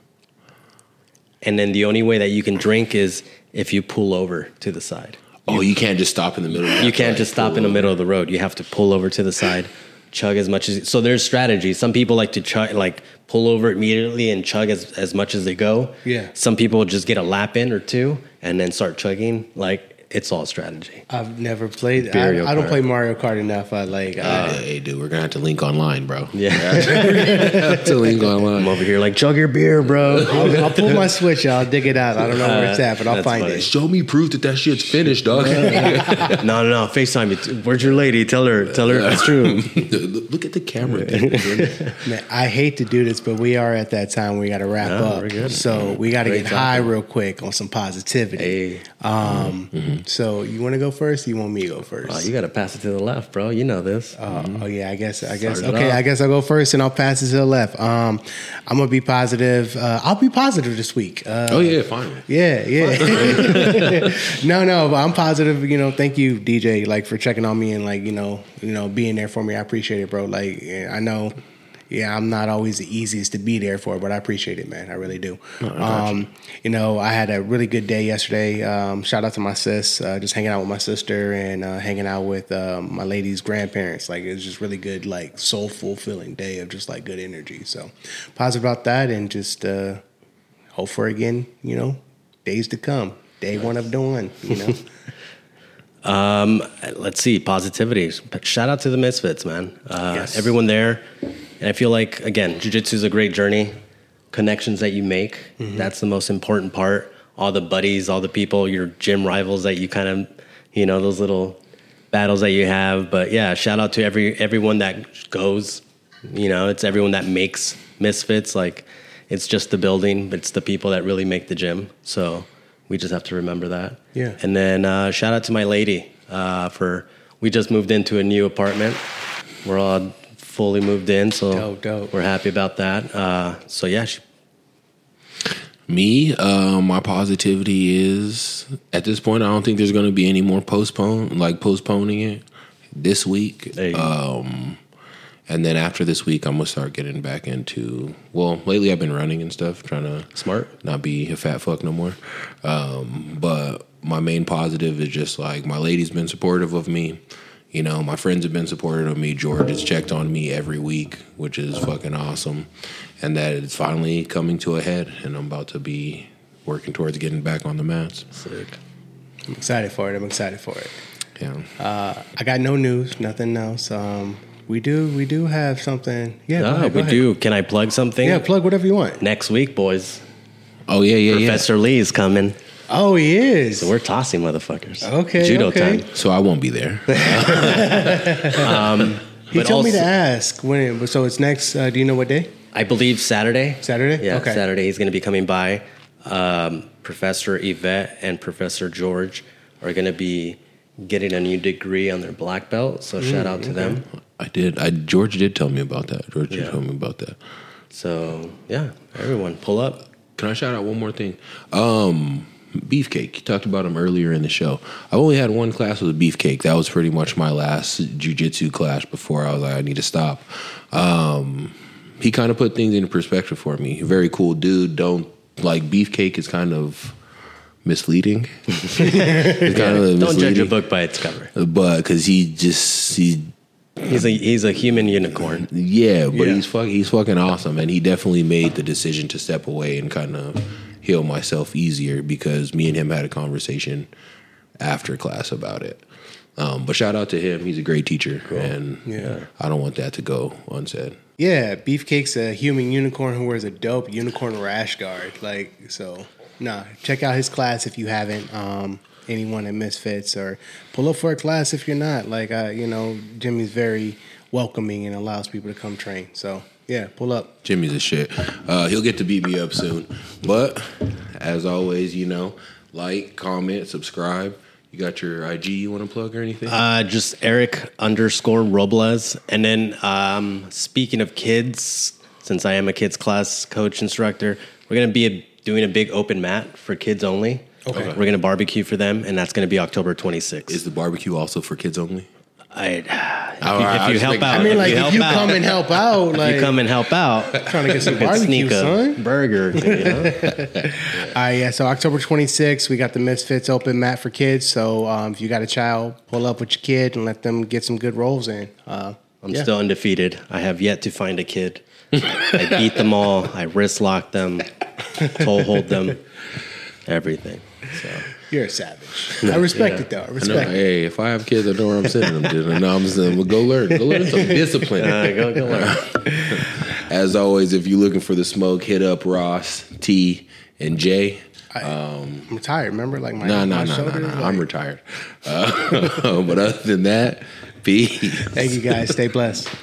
And then the only way that you can drink is if you pull over to the side. Oh, you can't just stop in the middle. You can't just stop in the middle of the road. You have to pull over to the side, chug as much as. So there's strategy. Some people like to chug, like pull over immediately and chug as, as much as they go. Yeah. Some people just get a lap in or two and then start chugging. Like it's all strategy. I've never played. I, Mario I don't Kart. play Mario Kart enough. I like. Uh, I, hey, dude, we're gonna have to link online, bro. Yeah. have to link online. I'm over here like chug your beer, bro. I'll, I'll pull my Switch. I'll dig it out. I don't know where it's at, but I'll That's find funny. it. Show me proof that that shit's finished, dog. no, no, no. FaceTime me. Where's your lady? Tell her. Tell her it's true. Look at the camera. dude. Man, I hate to do this, but we are at that time we got to wrap No, up. we're good. So we got to Great get high topic. real quick on some positivity. Hey, Um, So you want to go first? Or you want me to go first? oh, you got to pass it to the left, bro. You know this. Uh, Oh yeah, I guess I guess Start it okay. off. I guess I'll go first and I'll pass it to the left. Um, I'm gonna be positive. Uh, I'll be positive this week. Uh, Oh yeah, fine. Yeah, yeah. no, no, but I'm positive. You know, thank you, D J, like for checking on me and like you know, you know, being there for me. I appreciate it, bro. Like yeah, I know, yeah, I'm not always the easiest to be there for, but I appreciate it, man. I really do. Um, you know, I had a really good day yesterday. Um, shout out to my sis, uh, just hanging out with my sister and uh, hanging out with um, my lady's grandparents. Like it was just really good, like soul fulfilling day of just like good energy. So positive about that, and just uh, hope for again. You know, days to come. Day one of dawn. You know. Um, let's see, positivity. Shout out to the Misfits, man. Uh, Yes. Everyone there. And I feel like, again, jiu-jitsu is a great journey. Connections that you make, that's the most important part. All the buddies, all the people, your gym rivals that you kind of, you know, those little battles that you have. But yeah, shout out to every everyone that goes. You know, it's everyone that makes Misfits. Like, it's just the building, but it's the people that really make the gym. So we just have to remember that. Yeah. And then uh, shout out to my lady uh, for, we just moved into a new apartment. We're all fully moved in, so Dope, dope. we're happy about that. Uh, so yeah, she, Me, uh, my positivity is at this point. I don't think there's going to be any more postpone, like postponing it this week. Hey. Um, and then after this week, I'm gonna start getting back into. Well, lately I've been running and stuff, trying to smart. not be a fat fuck no more. Um, but my main positive is just like my lady's been supportive of me. You know, my friends have been supportive of me. George has checked on me every week, which is fucking awesome. And that it's finally coming to a head, and I'm about to be working towards getting back on the mats. Sick. I'm excited for it. I'm excited for it. Yeah. Uh, I got no news, nothing else. Um, we do, we do have something. Yeah, go Ah, ahead, go we ahead. do. Can I plug something? Yeah, plug whatever you want. Next week, boys. Oh yeah, yeah, yeah. Professor Lee's coming. Oh, he is. So we're tossing motherfuckers. Okay, Judo okay. time. So I won't be there. He But told me also- to ask when. So it's next. Uh, do you know what day? I believe Saturday. Saturday? Yeah, Okay. Saturday. He's going to be coming by. Um, Professor Yvette and Professor George are going to be getting a new degree on their black belt. So shout out to them. I did. I George did tell me about that. George did Yeah. tell me about that. So yeah, everyone pull up. Can I shout out one more thing? Um, Beefcake. You talked about him earlier in the show. I've only had one class with a Beefcake. That was pretty much my last jiu-jitsu class before I was like, I need to stop. Um, he kind of put things into perspective for me. Very cool dude. Don't like Beefcake is kind of misleading. It's kind of Don't judge a misleading. book by its cover. But because he just he He's a he's a human unicorn. yeah, but Yeah. he's fuck, he's fucking awesome, and he definitely made the decision to step away and kind of heal myself easier because me and him had a conversation after class about it. Um, but shout out to him; he's a great teacher, and Yeah. I don't want that to go unsaid. Yeah, Beefcake's a human unicorn who wears a dope unicorn rash guard. Like, so, nah, check out his class if you haven't. Um, anyone at Misfits, or pull up for a class if you're not. Like, uh, you know, Jimmy's very welcoming and allows people to come train. So, yeah, pull up. Jimmy's a shit. Uh, he'll get to beat me up soon, but as always, you know, like, comment, subscribe. You got your I G you want to plug or anything? Uh, just Eric underscore Robles. And then um, speaking of kids, since I am a kids class coach instructor, we're going to be a, doing a big open mat for kids only. Okay. We're going to barbecue for them, and that's going to be October twenty-sixth. Is the barbecue also for kids only? I, if you, All right, I if you was help thinking- out, I mean, like, you if help you out, come and help out, if like, you come and help out, trying to get some you could barbecue, sneak a son. burger. or two, You know? All right, yeah. So October twenty-sixth, we got the Misfits open mat for kids. So um, if you got a child, pull up with your kid and let them get some good rolls in. Uh, I'm yeah. still undefeated. I have yet to find a kid. I beat them all. I wrist lock them, toe hold them, everything. So You're a savage. I respect Yeah. it though. I I know, respect it. hey, if I have kids, I know where I'm sending them to. And I'm saying, well, go learn. Go learn some discipline. uh, go, go learn. As always, if you're looking for the smoke, hit up Ross, T, and Jay. I'm retired. Remember, like my No, no, my no, no, shoulders. no. like- I'm retired. Uh, but other than that, peace. Thank you guys. Stay blessed.